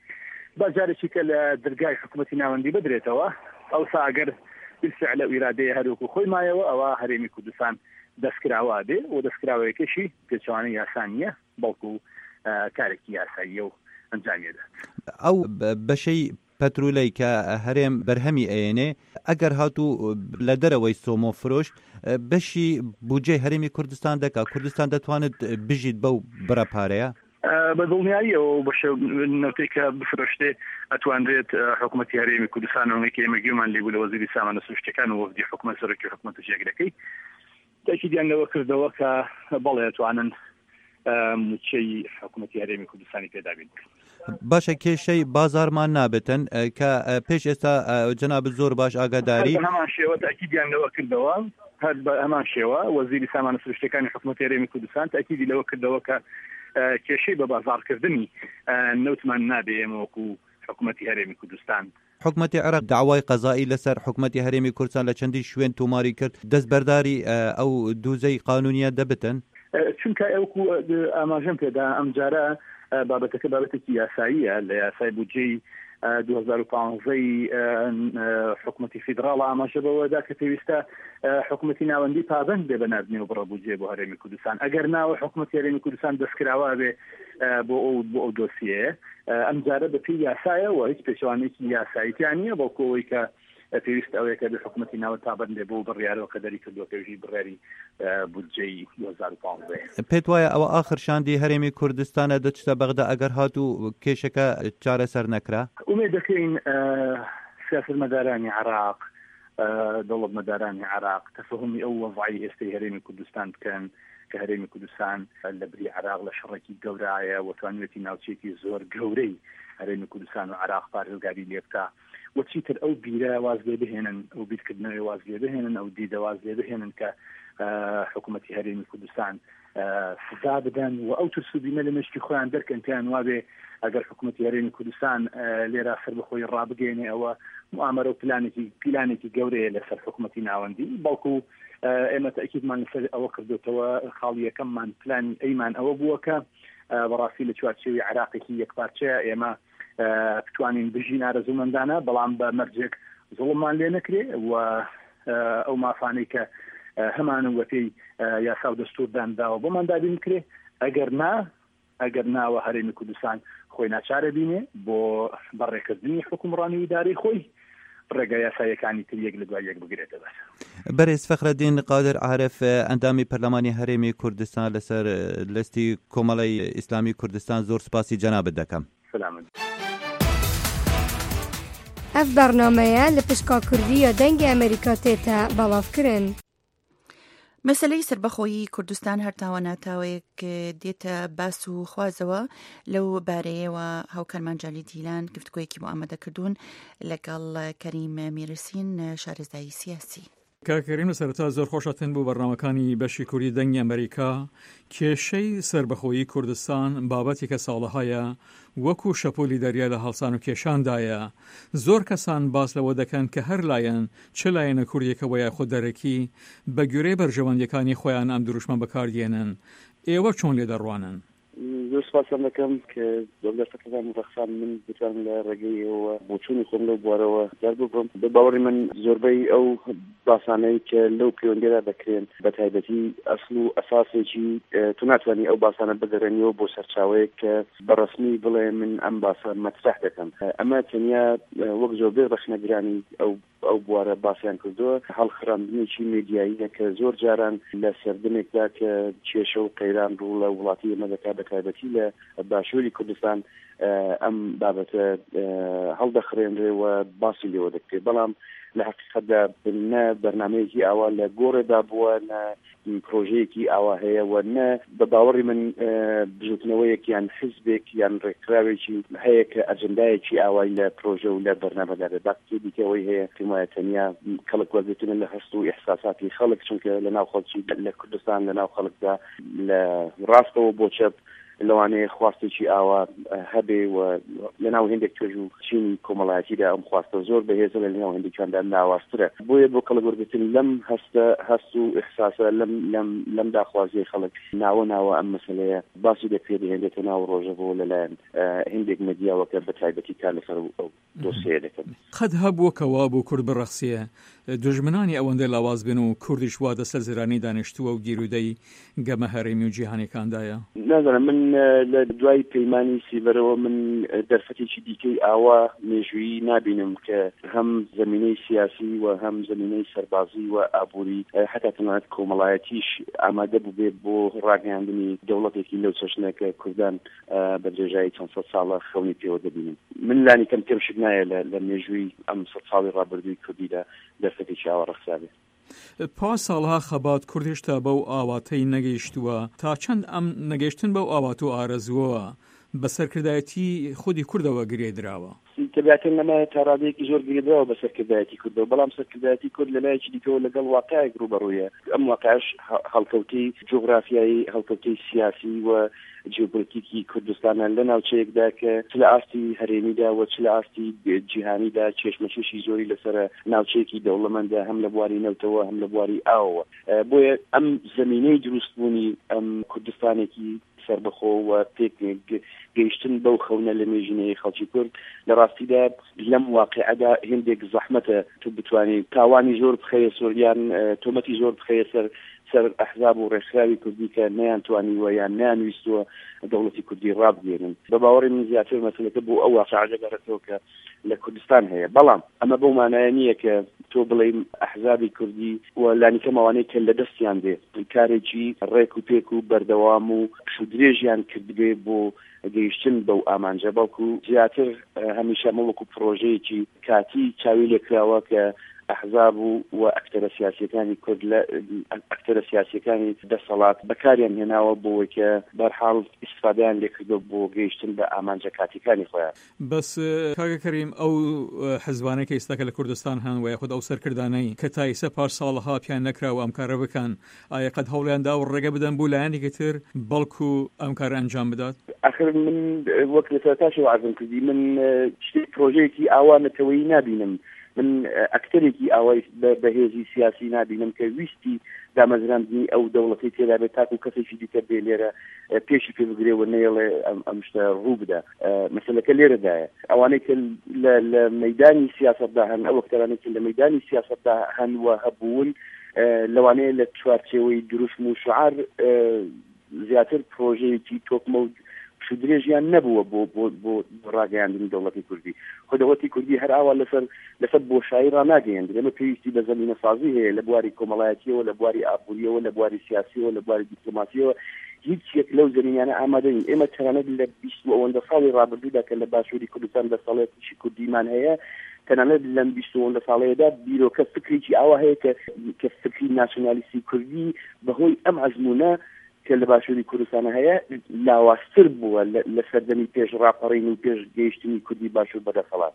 با جارێکی کە لە دەرگای حکوومەتی ناوەندی بدرێتەوە ئەوسا ئەگەر بالفعل لە ئیرادەیە هەروەکو خۆی مایەوە ئەوە هەرێمی کوردستان دەستکراوە بێ و دەستکراوەیەکەشی پێچوانەی یاسا نییە بەڵکو کارێکی یاساییە و ئەنجامێدا. ئەو بەشەی پەترولەی کە هەرێم بەرهەمی ئەێنێ ئەگەر هاتوو لە دەرەوەی سۆمۆ فرۆشت بەشی بودجێ هەرێمی کوردستان دەکا. کوردستان دەتوانێت بژیت بەو بەرەپارەیە؟ بە دڵنیاییەوە بەشە نەوتەی کە بفرۆشتێ ئەتوانرێت حکوومەتی هەرێمی کوردستانەوەی کە ئێمە گوێمان لێبوو لە وەزیری سامانە سروشتەکان و وەفدی حکوومەت سەرۆکی حکوومەت و جێگرەکەی تأكيدیان لەوە کردەوە کە بەڵێ توانن موچەی حکوومەتی هەرێمی کوردستانی پێدا بین. باشە کێشەی بازارمان نابێتن کە پێش ئێستا جەناب زۆر باش ئاگاداری هەمان شێوە تأکیدیان لەوە کردەوە هەر بە هەمان شێوە وەزیری سامانە سروشتەکانی حکوومەتی هەرێمی کوردستان تأکیدی لەوە کردەوە کە کێشەی بە بازارکردنی نەوتمان نابێ ئێمە وەکو حکوومەتی هەرێمی کوردستان. حکوومەتی عێراق داوای قەزایی لەسەر حکوومەتی هەرێمی کوردستان لە چەندی شوێن تۆماری کرد دەستبەرداری ئەو دووزەی قانونیە دەبتن چونکە ئەوکو ئاماژەم پێدا ئەم جارە بابەتەکە بابەتێکی یاساییە لە یاسای بودجەی 2015 حکوومەتی فیدراڵ ئاماژە بەوەدا کە پێویستە حکوومەتی ناوەندی پابند بێ بە نردنەوە بڕە بودجێ بۆ هەرێمی کوردستان ئەگەر ناوە حکوومەتی هەرێمی کوردستان دەستکراوە بێ بۆ ئەو دۆسیەیە ئەم جارە بەپی یاسایەوە هیچ پێچوانێکی یاساییتیان نییە بۆ کۆەوەی کە پێویست ئەوەیە بە حکوومەتی ناوە تابند بێ بۆ بڕیارەوە کە دەری کردووە پێویژی بڕیاری بودجەی 2015 پێت وایە ئەوە ئاخر شاندی هەرێمی کوردستانە دەچتە بەغدا ئەگەر هاتوو کێشەکە چارەسەر نەکرا ئومێد دەکەین سیاسەتمەدارانی عێراق دەوڵەتمەدارانی عێراق تەفەهمی ئەو وەضعی ئێستای هەرێمی کوردستان بکەن کە هەرێمی کوردستان لە بری عێراق لە شەڕێکی گەورایە و توانێتی ناوچێکی زۆر گەورەی هەرێمی کوردستان و عێراق پارێزگاری لێ بکە و چیتر ئەو بیرە واز لێ بهێنن ئەو بیرکردنەوەی واز لێ بهێنن ئەو دیدە واز لێ بهێنن کە حکوومەتی هەرێمی کوردستان سزا بدەن و ئەو ترسوبینە لە مشتی خۆیان دەرکەن پێیان وابێ ئەگەر حکوومەتی هەرێمی کوردستان لێرە سەر بەخۆی ڕابگەێنێ ئەوە موامەرە و پیلانێکی گەورەیە لەسەر حکوومەتی ناوەندی بەڵکو ئێمە تەکیدمان لەسەر ئەوە کردوتەوە خاڵیەکەممان پلانی ئەیمان ئەوە بووە کە بەڕاستی لە چوارچێوی عێراقێکی یەکپارچەیە ئێمە بتوانین بژین ئارەزومەندانە بەڵام بە مەرجێک زوڵممان لێ نەکرێ و ئەو مافانەی کە هەمان وەتەی یاسا و دەستوردان داوە بۆمان دابین کرێ ئەگەر ناوە هەرێمی کوردستان خۆی ناچارە بینێ بۆ بەڕێکردنی حکومڕانی ئیدارەی خۆی ڕێگە یاسایەکانی تر یەک لە دوای یەک بگرێتە بەس. بەرز فەخرەدین قادر عارف ئەندامی پەرلەمانی هەرێمی کوردستان لەسەر لەستی کۆمەڵی ئیسلامی کوردستان زۆر سپاسی جەنابەت دەکەم. سلامت. ئەف بەرنامەیە لە پشکا کوردیە دەنگی ئەمریکا تێتە بەڵاوکردن. مەسلەی سربەخۆیی کوردستان هەرتاوە ناتاوەیەک دێتە باس و خوازەوە لەو بارەیەوە هاوکارمان جالی دیلان گفتگویەکی بۆ ئامادەکردوون لەگەڵ کەریم میرسین شارەزایی سیاسی. کاکەریم لە سەرەتا زۆر خۆشەتن بۆ بەرنامەکانی بەشی کوردی دەنگی ئەمریکا کێشەی سربەخۆیی کوردستان بابەتێکە ساڵەهایە وەکو شەپۆلی دەریا لە هەڵسان و کێشاندایە زۆر کەسان باس لەوە دەکەن کە هەر لایەن چه لایەنە کوردیەکەوە یا خۆ دەرەکی بە گوێرەی بەرژەوەندەکانی خۆیان ئەم دروشمە بەکاردێنن ئێوە چۆن لێ دەڕوانن؟ زۆر سپاسم دەکەم کە دەوڵەتەکەتان ڕەخسان من بتوانم لە ڕێگەیەوە بۆچوونی خۆم لەو بوارەوە دار ببڕم بە باوەڕی من زۆربەی ئەو باسانەی کە لەو پەیوەندیدا دەکرێن بە تایبەتی ئەسڵ و ئەساسێکی تو ناتوانانی ئەو باسانە بدەرێنیەوە بۆ سەرچاوەیە کە بەڕسمی بڵێ من ئەم باسە مەترح دەکەم ئەمە تەنیا وەک زۆربەی ڕەشنەگرانی ئەو بوارە باسییان کردووە هەڵخراندنێکی میدیاییە کە زۆر جاران لە سەردنێکدا کە کێشە و قەیران ڕوو لە وڵاتی ئێمە دەکات بەتایبەتی لە باشووری کوردستان ئەم بابەتە هەڵدەخرێنرێەوە باسی لێوە دەکرێت بەڵام لە حقیقەتدا نە بەرنامەیەکی ئاوا لە گۆڕێدا بووە نە پرۆژەیەکی ئاوا هەیە و نە بە باوەڕی من بژوتنەوەیەک یان حیزبێک یان ڕێکخراوێکی هەیە کە ئەجندایەکی ئاوای لە پرۆژە و لە بەرنامەدا دەبێت دیکەوەی هەیە تیمایە تەنیا کەڵک وەرگرتنە لە هەست و ئیحساساتی خەڵک چونکە لە ناو خەڵکی لە کوردستان لە ناو خەڵکدا لە ڕاستەوە بۆ چەپ لەوانەیە خواستێکی ئاوا هەبێ و لە ناو هێندێک توێژ و چینی کۆمەڵایەتیدا ئەم خواستە زۆر بەهێزە لە ناو هێندێکیاندا ناوازترە بۆیە بۆ کەڵک وەرگرتن لەم هەست و ئیحساسە لەم داخوازیەی خەڵک ناوە ئەم مەسەلەیە باسی دەکرێت هێندێتە ناو ڕۆژە بۆ لەلایەن هێندێک مەدیاوەکە بە تایبەتی کار لەسەر ئەو دۆسیە دەکەن قەت هەبووەکەوا بۆ کورد بڕەخسیە دژمنانی ئەوەندە لاواز بن و کوردیش وا دەسەر زرانی دانیشتووە و گیرودەی گەمە هەرێمی و جیهانەکاندایە نازانم من لە دوای پەیمانی سیڤەرەوە من دەرفەتێکی دیکەی ئاوا مێژویی نابینم کە هەم زمینەی سیاسی و هەم زمینەی سەربازی و ئابووری حتا تەنانەت کۆمەڵایەتیش ئامادە بووبێت بۆ ڕاگەیاندنی دەوڵەتێکی لەو چەشنەکە کوردان بە درێژایی چەند سەد ساڵە خەونی پێوە دەبینم من لانی کەم پێم شت نایە لە مێژووی ئەم سەد ساڵی ڕابردووی کوردیدا دەرفەتێکی ئاوا ڕەخسابێت پاس ساڵها خەبات کوردیشتا بەو ئاواتەی نەگەیشتووە تا چەند ئەم نەگەیشتن بەو ئاوات و ئارەزووە بە سەرکردایەتی خودی کوردەوە گرێدراوە. تبعاتن لما تراديك زور قدرة وبسر كذاتي كده بلام سر كذاتي كده لا يجدي كول لقل واقع روبروية أم واقعش خلطوتي جغرافيائي خلطوتي سياسي وجيوبوليتيكي كردستان لنا وشيك ذاك تلاقتي هريني دا وتلاقتي جهاني دا تشيش مشيشي زوري لسر ناوشيكي دولة من دا هم لبواري نوتوا هم لبواري أو بويا أم زميني دروستوني أم كردستاني كي سربخو وتكنيك جيشتن بو خونا لميجيني خالشي كرد لراستيدا لم واقعدا هندك زحمته تبتواني تاواني زور بخير سوريان تومتي زور بخير سر احزاب ورخاوي كردي كان تواني ويان نان ويستوا دولتي كردي راب دينن بباوري من زياتر مثلا بو او واقع جبرتوك لكردستان هي بلام اما بو معناه ك تو بليم احزابي كردي ولاني كما واني كل دستيان دي الكارجي ريكو بيكو بردوامو شدريجيان كردي بو گەیشتن بەو ئامانجە بەڵکو زیاتر هەمیشە مڵک و پرۆژەیەکی کاتی چاوی لێکراوە کە ئەحزاب و ئەکتەرە سیاسیەکانی کورد لە ئەکتەرە سیاسیەکانی دەسەڵات بەکاریان هێناوە بۆەوەی کە بەرحاڵ ئیسفادەیان لێکردو بۆ گەیشتن بە ئامانجە کاتیکانی خۆیان. بەس کاگە کەریم ئەو حزبانەی کە ئێستا کە لە کوردستان هەن و یاخود ئەو سەرکردانەی کە تا ئێستا پاش ساڵها پیان نەکراوە ئەم کارە بکەن ئایا قەت هەوڵیاندا و ڕێگە بدەن بۆ لایەنێکی تر بەڵکو ئەم کارە ئەنجام بدات؟ آخر من وەک لە سەرتاشی وعزم کردی من شتێک پرۆژەیەکی ئاوا نەتەوەیی نابینم من ئەکتەرێکی ئاوای بەهێزی سیاسی نابینم کە ویستی دامەزراندنی ئەو دەوڵەتی تێدا بێت تاکو کەسێکی دیکە بێ لێرە پێشی پێ بگرێەوە نەیەڵێ ئەم شتە ڕوو بدە مەسەلەکە لێرەدایە ئەوانەی کە لە مەیدانی سیاسەتدا هەن ئەو ئەکتەرانێک لە مەیدانی سیاسەتدا هەن و هەبوون لەوانەیە لە چوارچێوەی دروست و شعار زیاتر پرۆژەیەکی تۆکمە و شدرێژیان نەبووە بۆ ڕاگەیاندنی دەوڵەتی کوردی خۆ دەوڵەتی کوردی هەر ئاوا لەسەر بۆشایی ڕناگەیاند لەمە پێویستی بە زەمینەسازی هەیە لە بواری کۆمەڵایەتیەوە لە بواری ئابووریەوە لە بواری سیاسیەوە لە بواری دیپلۆماسیەوە هیچ یەک لەو زمینانە ئامادەین ئێمە تەنانەت لە 20 ئەوەندە ساڵی ڕابردوودا کە لە باشووری کوردستان لە ساڵێکی کوردیمان هەیە تەنانەت لەم 20 ئەوەندە ساڵەیەدا بیرۆکە فکرێکی ئاوا هەیە کە فکری ناسیۆنالیستی کوردی بەهۆی ئەم ئەزمونە کە لە باشووری کوردستان هەیە لاواستر بووە لە سەردەمی پێش ڕاپەڕین و پێش گەیشتنی کوردی باشوور بەدەسەڵات.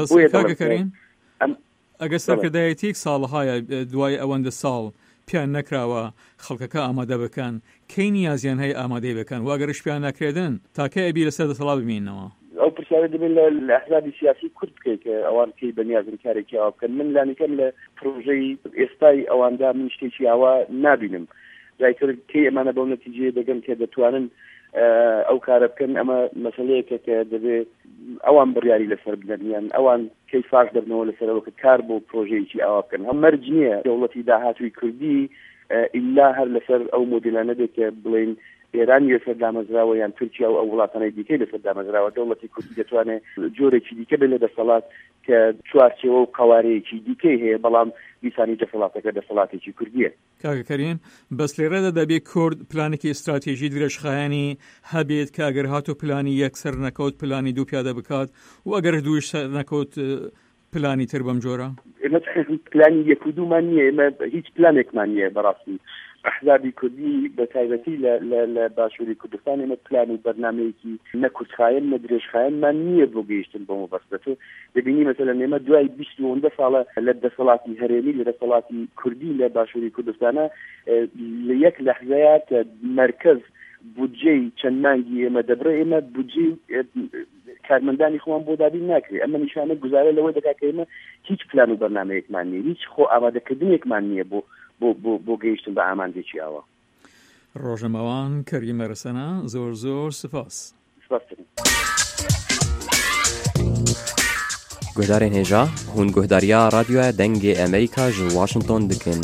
ئەگە سەرکردایەتی ساڵهایە دوای ئەوەندە ساڵ پیان نەکراوە خەڵکەکە ئامادە بکەن کەی نیازیان هەیە ئامادەی بکەن واگەرش پیان نەکرێدن تاکە ئەبی لەسەر دەسەڵات بمینەوە. ئەو پرسیارە دەبێت لە ئەحزابی سیاسی کورد بکەیت کە ئەوان کەی بەنیازن کارێکی ئاوا بکەن من لانیکەم لە پرۆژەی ئێستای ئەواندا من شتێکی ئاوا نابینم. جایتر کەی ئەمانە بەو نەتیجەیە دەگەن کە دەتوانن ئەو کارە بکەن ئەمە مەسەلەیەکە کە دەبێت ئەوان بڕیاری لەسەر بدەنیان ئەوان کەی فاش دەبنەوە لەسەرەوە کە کار بۆ پرۆژەیەکی ئاوا بکەن هەم مەرج نییە دەوڵەتی داهاتووی کوردی ئیلا هەر لەسەر ئەو مۆدیلانە دێت کە بڵێن ئێران لەسەر دامەزراوە یان تورکیا و ئەو وڵاتانەی دیکەی لەسەر دامەزراوە دەوڵەتی کوردی دەتوانێت جۆرێکی دیکە بێت لە دەسەڵات کە چوارچێوە و قەوارەیەکی دیکەی هەیە بەڵام بیسانی دەسەڵاتەکە دەسەڵاتێکی کوردیە. کاکەکەریم بەس لێرەدا دەبێت کورد پلانێکی استراتێژی درێژخایانی هەبێت کە ئەگەر هاتو پلانی یەکسەر نەکەوت پلانی دوو پیادە بکات و ئەگەر دووش نەکەوت پلانی تر بەم جۆرە ئێمە پلانی یەک و دوومان نییە ئێمە هیچ پلانێکمان نییە بەڕاستی ئەحزابی کوردی بە تایبەتی لە باشووری کوردستان ئێمە پلان و بەرنامەیەکی نەکوتخایەن نە درێژخایەنمان نییە بۆ گەیشتن بۆ مەبەستەوە دەبینی مەسەلەن ئێمە دوای 20 ساڵە لە دەسەڵاتی هەرێمی لە دەسەڵاتی کوردی لە باشووری کوردستانە لە یەک لەحزەیە کە مەرکەز بودجەی چەند مانگی ئێمە دەبرێ ئێمە بودجەی کارمەندانی خۆمان بۆ دابین ناکرێت ئەمە نیشانە گوزارە لەوەی دەکات کە ئێمە هیچ پلان و بەرنامەیەکمان نییە هیچ خۆ ئامادەکردنێکمان نییە بۆ گەیشتن بە ئامانجێکی ئاوا. ڕۆژەمەوان کەریمە رەسەنە زۆر سپاس. گۆدارên hêja hûn guhdariya radyoya dengê Amerîka ji Washington dikin.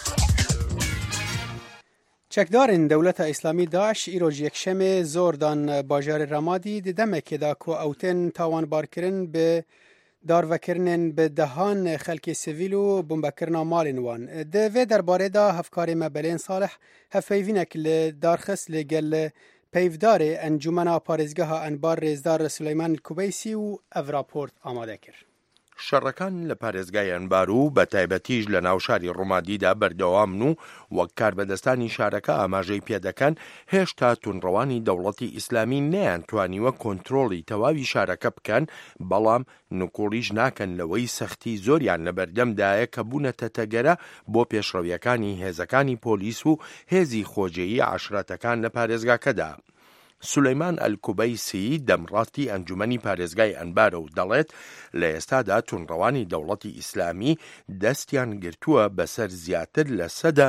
چەکدارên دەوڵەتە ئیسلامی داعش îroj yekşemê zor dan bajarê Ramadî di demekê da ku ew tên tawanbarkirin bi darvekirinên bi dehan xelkê sivîl û bombekirina malên wan. Di vê derbarê da hevkarê me Belên Salih hevpeyvînek li darxist lê gel peyvdarê Encûmena Parêzgeha Enbar Rêzdar Suleyman Kubeysî û ev raport amade kir. شەڕەکان لە پارێزگای ئەنبار و بە تایبەتیش لە ناوشاری ڕوومادیدا بەردەوامن و وەک کاربەدەستانی شارەکە ئاماژەی پێدەکەن هێشتا تونڕەوانی دەوڵەتی ئیسلامی نەیانتوانیوە کۆنتڕۆڵی تەواوی شارەکە بکەن، بەڵام نکوڵیش ناکەن لەوەی سەختی زۆریان لە بەردەمدایە کە بوونەتە تەگەرە بۆ پێشڕەویەکانی هێزەکانی پۆلیس و هێزی خۆجێیی عاشرەتەکان لە پارێزگاکەدا. سولەیمان ئەلکوبەیسی دەمڕاستی ئەنجومەنی پارێزگای ئەنبارە و دەڵێت لە ئێستادا تونڕەوانی دەوڵەتی ئیسلامی دەستیان گرتووە بەسەر زیاتر لە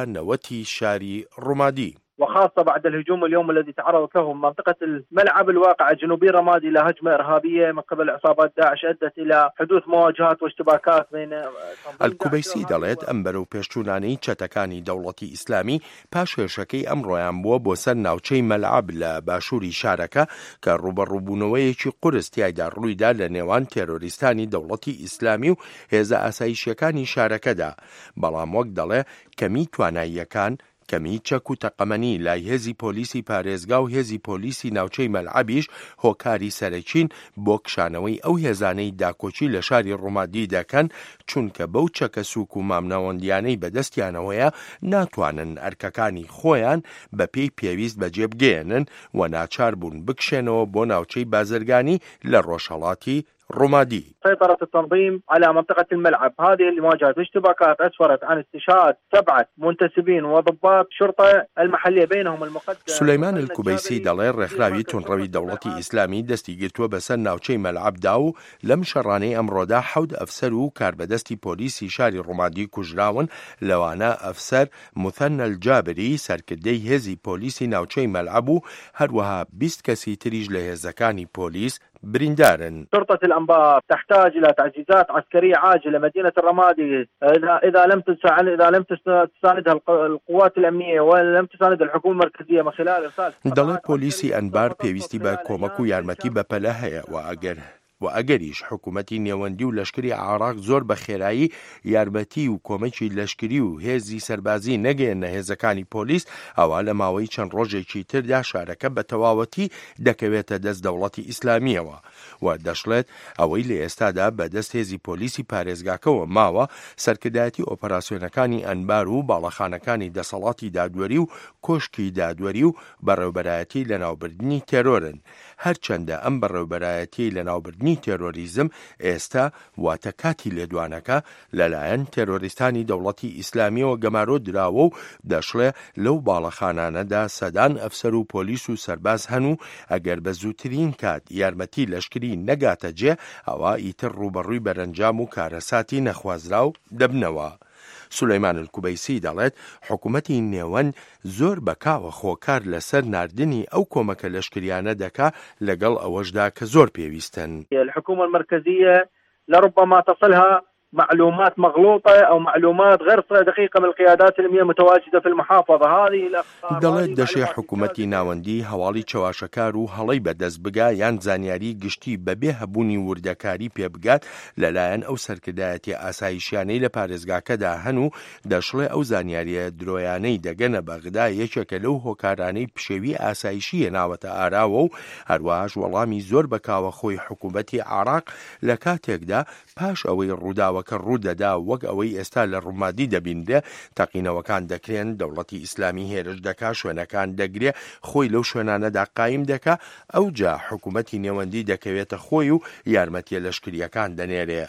90% شاری ڕوومادی. وخاصة بعد الهجوم اليوم الذي تعرضت له منطقة الملعب الواقع جنوبي رمادي إلى هجمة إرهابية من قبل عصابات داعش أدت إلى حدوث مواجهات واشتباكات بين الكوبيسي دەڵێت ئەم بەرەو پێشچوونانەی چەتەکانی دەوڵەتی ئیسلامی پاش هێرشەکەی ئەمڕۆیان بووە بۆ سەر ناوچەی مەلعب لە باشووری شارەکە کە ڕوبەڕووبوونەوەیەکی قورس تیایدا ڕوویدا لە نێوان تێرۆریستانی دەوڵەتی ئیسلامی و هێزە ئاسایشیەکانی شارەکەدا، بەڵام وەک دەڵێ کەمی تواناییەکان کەمی چەک و تەقەمەنی لای هێزی پۆلیسی پارێزگا و هێزی پۆلیسی ناوچەی مەلعەبیش هۆکاری سەرەکین بۆ کشانەوەی ئەو هێزانەی داکۆچی لە شاری ڕوومادی دەکەن، چونکە بەو چەکە سووک و مامناوەندیانەی بەدەستیانەوەیە ناتوانن ئەرکەکانی خۆیان بە پێی پێویست بەجێبگێنن و ناچار بوون بکشێنەوە بۆ ناوچەی بازرگانی لە ڕۆژهەڵاتی رمادي. سيطرت التنظيم على منطقة الملعب، هذه اللي واجهت اشتباكات أسفرت عن استشهاد 7 منتسبين وضباط شرطة المحلية بينهم المقدم سليمان الكوبيسي دەڵێ ڕێکخراوی تونڕەوی دەوڵەتی ئیسلامی دەستی گرتووە بەسەر ناوچەی مەلعەبدا و لەم شەڕانەی ئەمڕۆدا 7 ئەفسەر و کاربەدەستی پۆلیسی شاری ڕوومادی کوژراون، لەوانە ئەفسەر مثەنە الجابری سەرکردەی هێزی پۆلیسی ناوچەی مەلعەب و هەروەها 20 کەسی تریش لە هێزەکانی پۆلیس برندارن. شرطة الأنبار تحتاج إلى تعزيزات عسكرية عاجلة مدينة الرمادي إذا لم تساندها القوات الأمنية ولم تساند الحكومة المركزية من خلال إرسال دەڵێت پۆلیسی ئەنبار پێویستی بە کۆمەک و یارمەتی بەپەلە هەیە و ئەگەریش حکوومەتی نێوەندی و لەشکری عراق زۆر بە خێرایی یارمەتی و کۆمەکی لەشکری و هێزی سەربازی نەگەێنە هێزەکانی پۆلیس، ئەوە لە ماوەی چەند ڕۆژێکی تردا شارەکە بە تەواوەتی دەکەوێتە دەست دەوڵەتی ئیسلامیەوە و دەشڵێت ئەوەی لە ئێستادا بەدەست هێزی پۆلیسی پارێزگاکەوە ماوە سەرکردایەتی ئۆپەراسیۆنەکانی ئەنبار و باڵەخانەکانی دەسەڵاتی دادوەری و کۆشکی دادوەری و بەڕێوەبەرایەتی لە ناوبردنی تێرۆرن. هەرچەندە ئەم بەڕێوەبەرایەتی لە ناوبردنی تێرۆریزم ئێستا واتە کاتی لێدوانەکە لەلایەن تێرۆریستانی دەوڵەتی ئیسلامیەوە گەمارۆ دراوە و دەشڵێ لەو باڵەخانانەدا سەدان ئەفسەر و پۆلیس و سەرباز هەن و ئەگەر بە زووترین کات یارمەتی لەشکری نەگاتە جێ ئەوە ئیتر ڕوبەڕووی بەرەنجام و کارەساتی نەخوازراو دەبنەوە. سولەیمان الکوبەیسی دەڵێت حکوومەتی نێوەن زۆر بەکاوە خۆکار لەسەر ناردنی ئەو کۆمەکە لەشکریانە دەکا لەگەڵ ئەوەشدا کە زۆر پێویستن. الحكومة المركزية لربما تصلها معلومات مغلوطة أو معلومات غير دقيقة من القيادات الأمنية المتواجدة في المحافظة هذه. دەڵێت دەشێ حکوومەتی ناوەندی هەواڵی چاواشەکار و هەڵەی بەدەست بگا یان زانیاری گشتی بەبێ هەبوونی وردەکاری پێبگات لەلایەن ئەو سەرکردایەتی ئاسایشیانەی لە پارێزگاکەدا هەن و دەشڵێ ئەو زانیاریە درۆیانەی دەگەنە بەغدا یەکێکە لەو هۆکارانەی پشێوی ئاسایشیە ناوەتە ئاراوە و هەروەهاش وەڵامی زۆر بەکاوە خۆی حکوومەتی عراق لە کاتێکدا پاش ئەوەی ڕووداوەکە ڕوودەدا وەک ئەوەی ئێستا لە ڕوومادی دەبینرێ تەقینەوەکان دەکرێن، دەوڵەتی ئیسلامی هێرش دەکا، شوێنەکان دەگرێ، خۆی لەو شوێنانەدا قایم دەکا، ئەوجا حکوومەتی نێوەندی دەکەوێتە خۆی و یارمەتیە لەشکریەکان دەنێرێ.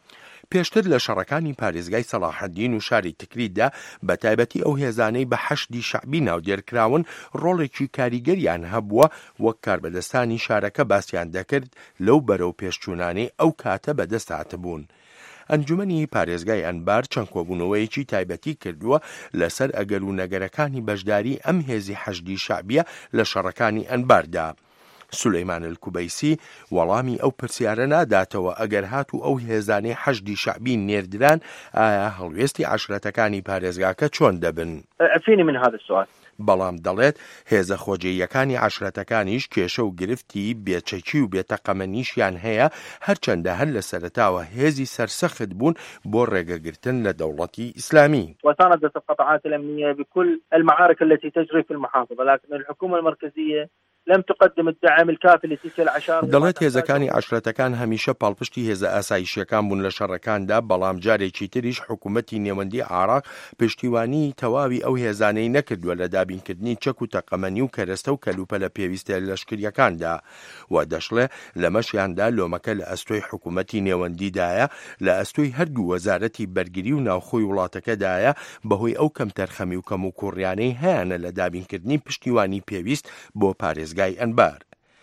پێشتر لە شەڕەکانی پارێزگای سەلاحەدین و شاری تکریتدا بە تایبەتی ئەو هێزانەی بە حەشدی شەعبی ناودێرکراون ڕۆڵێکی کاریگەریان هەبووە وەک کاربەدەستانی شارەکە باسییان دەکرد لەو بەرەو پێشچوونانەی ئەو کاتە بەدەست هاتبوون. ئەنجومەنی پارێزگای ئەنبار چەند کۆبوونەوەیەکی تایبەتی کردووە لەسەر ئەگەر و نەگەرەکانی بەشداری ئەم هێزی حەشدی شەعبیە لە شەڕەکانی ئەنباردا. سولەیمان الکوبەیسی وەڵامی ئەو پرسیارە ناداتەوە ئەگەر هات و ئەو هێزانەی حەشدی شەعبی نێردران ئایا هەڵوێستی عاشرەتەکانی پارێزگاکە چۆن دەبن؟ عفینی من هذا السؤال. بەڵام دەڵێت هێزە خۆجێیەکانی عاشرەتەکانیش کێشە و گرفتی بێچەکی و بێتەقەمەنیشیان هەیە، هەرچەندە هەر لە سەرەتاوە هێزی سەرسەخت بوون بۆ ڕێگەگرتن لە دەوڵەتی ئیسلامی. وساندت القطاعات الأمنية بكل المعارك التي تجري في المحافظة، لكن الحكومة المركزية لم تقدم الدعم الكافي لتلك العشائر. دەڵێت هێزەکانی عشرەتەکان هەمیشە پاڵپشتی هێزە ئاسایشیەکان بوون لە شەڕەکاندا، بەڵام جارێکی تریش حکوومەتی نێوەندی عێراق پشتیوانی تەواوی ئەو هێزانەی نەکردووە لە دابینکردنی چەک و تەقەمەنی و کەرەستە و کەلوپە لە پێویستە لەشکریەکاندا، و دەشڵێ لە مەشیاندا لۆمەکە لە ئەستۆی حکوومەتی نێوەندیدایە، لە ئەستۆی هەردوو وەزارەتی بەرگری و ناوخۆی وڵاتەکەدایە، بەهۆی ئەو کەم تەرخەمی و کەم و کوڕیانەی هەیەە لە دابینکردنی پشتیوانی پێویست بۆ پارێزگای ئەنبار.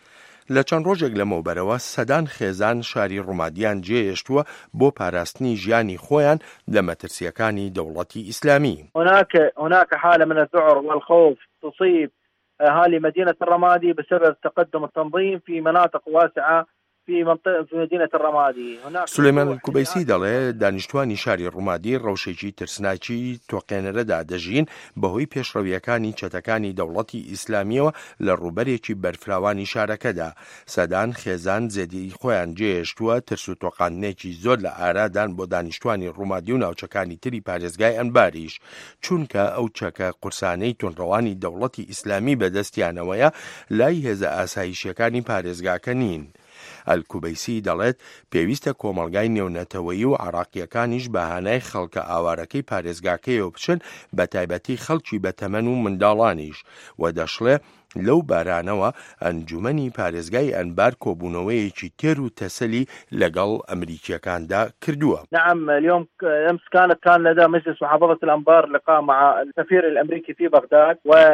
لە چەند ڕۆژێک لەمەوبەرەوە سەدان خێزان شاری ڕوومادیان جێهێشتووە بۆ پاراستنی ژیانی خۆیان لە مەترسیەکانی دەوڵەتی ئیسلامی. هناك حالة من الذعر والخوف تصيب أهالي مدينة الرمادي بسبب تقدم التنظيم في مناطق واسعة في مدينة الرمادي. سليمان الكوبيسي دەڵێ دانیشتوانی شاری ڕوومادی ڕەوشێکی ترسناکی تۆقێنەرەدا دەژین بەهۆی پێشڕەویەکانی چەتەکانی دەوڵەتی ئیسلامیەوە لە ڕووبەرێکی بەرفراوانی شارەکەدا. سەدان خێزان زێدی خۆیان جێهێشتووە، ترس و تۆقاندنێکی زۆر لە ئارادان بۆ دانیشتوانی ڕوومادی و ناوچەکانی تری پارێزگای ئەنباریش، چونکە ئەو چەکە قورسانەی تونڕەوانی دەوڵەتی ئیسلامی بەدەستیانەوەیە لای هێزە ئاسایشیەکانی پارێزگاکە نین. ئەلکوبەیسی دەڵێت پێویستە کۆمەڵگای نێونەتەوەیی و عێراقیەکانیش بەهانای خەڵکە ئاوارەکەی پارێزگاکەیەوە بچن، بە تایبەتی خەڵکی بەتەمەن و منداڵانیش، و دەشڵێ لەو بارانەوە ئەنجومەنی پارێزگای ئەنبار کۆبوونەوەیەکی تێر و تەسەلی لەگەڵ ئەمریکیەکاندا کردووە. نعم، اليوم أمس كان لدى مجلس محافظة الأنبار لقاء مع السفير الأمريكي في بغداد،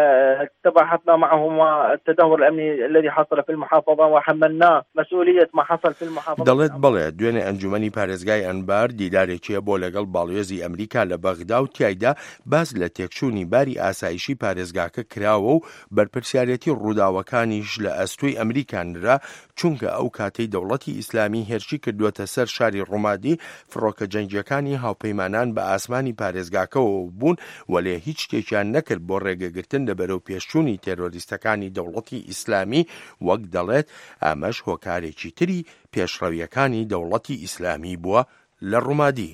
وتباحثنا معهم التدهور الأمني الذي حصل في المحافظة وحملناه مسؤولية ما حصل في المحافظة. دەڵێت بەڵێ دوێنێ ئەنجومەنی پارێزگای ئەنبار دیدارێکیە بۆ لەگەڵ باڵێزی ئەمریکا لە بەغدا و تیایدا باز لە تێکچوونی باری ئاسایشی پارێزگاکە کراوە و بەرپرسیارەتی ڕووداوەکانیش لە ئەستۆی ئەمریکانرا، چونکە ئەو کاتەی دەوڵەتی ئیسلامی هێرشی کردووەتە سەر شاری ڕوومادی، فڕۆکە جەنگیەکانی هاوپەیمانان بە ئاسمانی پارێزگاکەوە بوون و لێ هیچ شتێکیان نەکرد بۆ ڕێگەگرتن لە بەرەو پێشچوونی تێرۆریستەکانی دەوڵەتی ئیسلامی، وەک دەڵێت ئەمەش هۆکارێکی تری پێشڕەویەکانی دەوڵەتی ئیسلامی بووە لە ڕوومادی.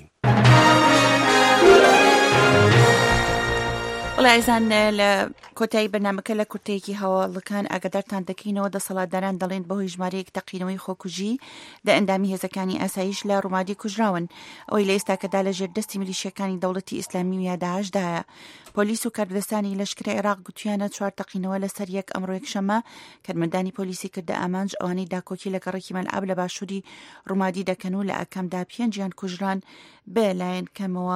وڵایزان لە کۆتایی بەرنامەکە لە کورتەیەکی هەواڵەکان ئاگادارتان دەکەینەوە دەسەڵاتداران دەڵێن بەهۆی ژمارەیەک تەقینەوەی خۆکوژی دە ئەندامی هێزەکانی ئاسایش لە ڕوومادی کوژراون، ئەوەی لە ئێستاکەدا لە ژێردەستی میلیشیەکانی دەوڵەتی ئیسلامی و یاداهاشدایە. پۆلیس و کاردەستانی لەشکرە عێراق گوتیانە 4 تەقینەوە لەسەر یەک ئەمڕۆ یەکشەمە کارمەندانی پۆلیسی کردە ئامانج ئەوانەی داکۆکی لە گەڕێکی مەلعاب لە باشووری ڕوومادی دەکەن و لە ئەکەمدا 5 کوژران بە لایەن کەمەوە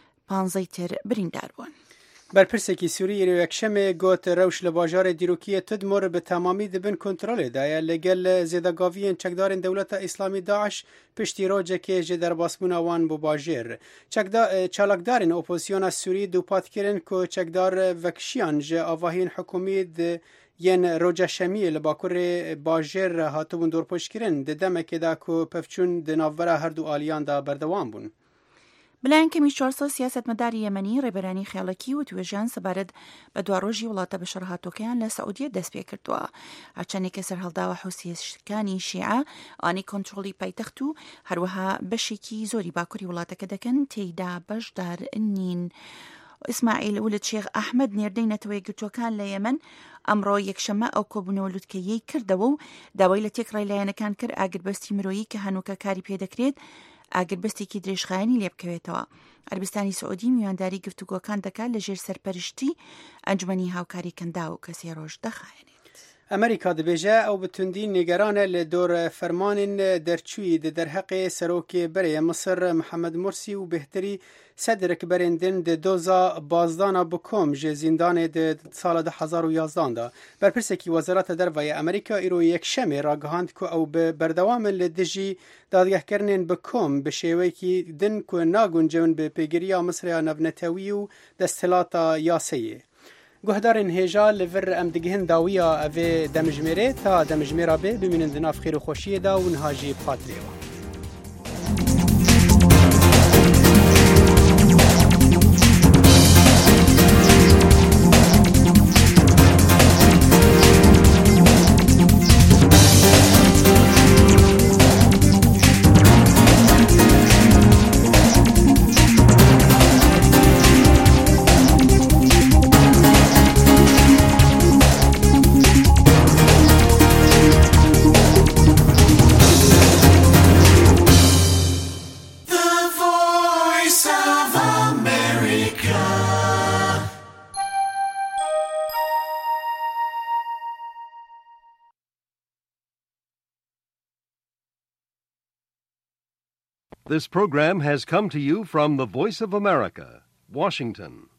15 تر بریندار بوون. بەرپرسێکی سووری ئێرە یەکشەمێ گوت ڕەوش لە باژارە دیرۆکیە تدمۆر بە تەمامی دەبن کۆنترۆلێدایە لەگەل زێدەگاڤیên چەکدارên دەوڵەتە ئیسلامی داعش پشتی ڕۆژێکê ji derbasbûna wan bi bajêr. Çalakdarên opozisyona Sûrî dûpatkirin ku çekdar vekişiyan ji avahiyên hikûmî yên roca şemiyê li bakurê bajêr hatibûn dorpêşkirin di demekê da ku pevçûn di navbera her du aliyan da berdewam bûn. بەلایەن کەمی 400 سیاسەتمەداری یەمەنی ڕێبەرانی خێڵەکی و توێژیان سەبارەت بە دوڕۆژی وڵاتە بەشەڕهاتۆکەیان لە سەعودیە دەست پێ کردووە. هەرچەندێکە سەرهەڵداوە حوسیەکانی شیعە ئانی کۆنتڕۆڵی پایتەخت و هەروەها بەشێکی زۆری باکووری وڵاتەکە دەکەن تێیدا بەشدار نین. ئیسماعیل ولد شێخ ئەحمەد نێردەی نەتەوەی گرتوەکان لە یەمەن ئەمڕۆ یەکشەمە ئەو کۆبوونەوە لوتکەیەی کردەوە و داوای لە تێکڕای لایەنەکان کرد ئاگربەستی مرۆیی کە هەنووکە کاری پێدەکرێت ئاگربەستێکی درێژخایەنی لێ بکەوێتەوە. عەربستانی سعودی میوانداری گفتوگۆکان دەکات لە ژێر سەرپەرشتی ئەنجومەنی هاوکاری کەندا و کەسێ ڕۆژ دەخایێنێت. ئەمریکا دەبێژە ئەو بتوندی نیگەرانە لە دۆر فەرمانین دەرچووی دە دەرهەقێ سەرۆکێ بەرەیە مصر محەممەد مرسی و بهتری سەدرک بەرێندن دە دۆزا بازدانە بکۆم ژێ زیندانێ ساڵە 2011دا. بەرپرسێکی وەزارەتە دەرڤایە ئەمریکا ئیرۆ یەکشەمێ ڕاگەهاند کو ئەو بەردەوامن لە دژی دادگەهکردنên بکۆم بە شێوەیەکی دن کو ناگونجەون بە پێگیریya مصریا نەڤنەتەوی و دەستهڵاتە یاسەیە. گوهدارên hêja li vir em digihin dawiya evê demijmêrê ta demijmêra bê bimînin di nav xêr û xweşiyê da û niha jî patirêwa. This program has come to you from the Voice of America, Washington.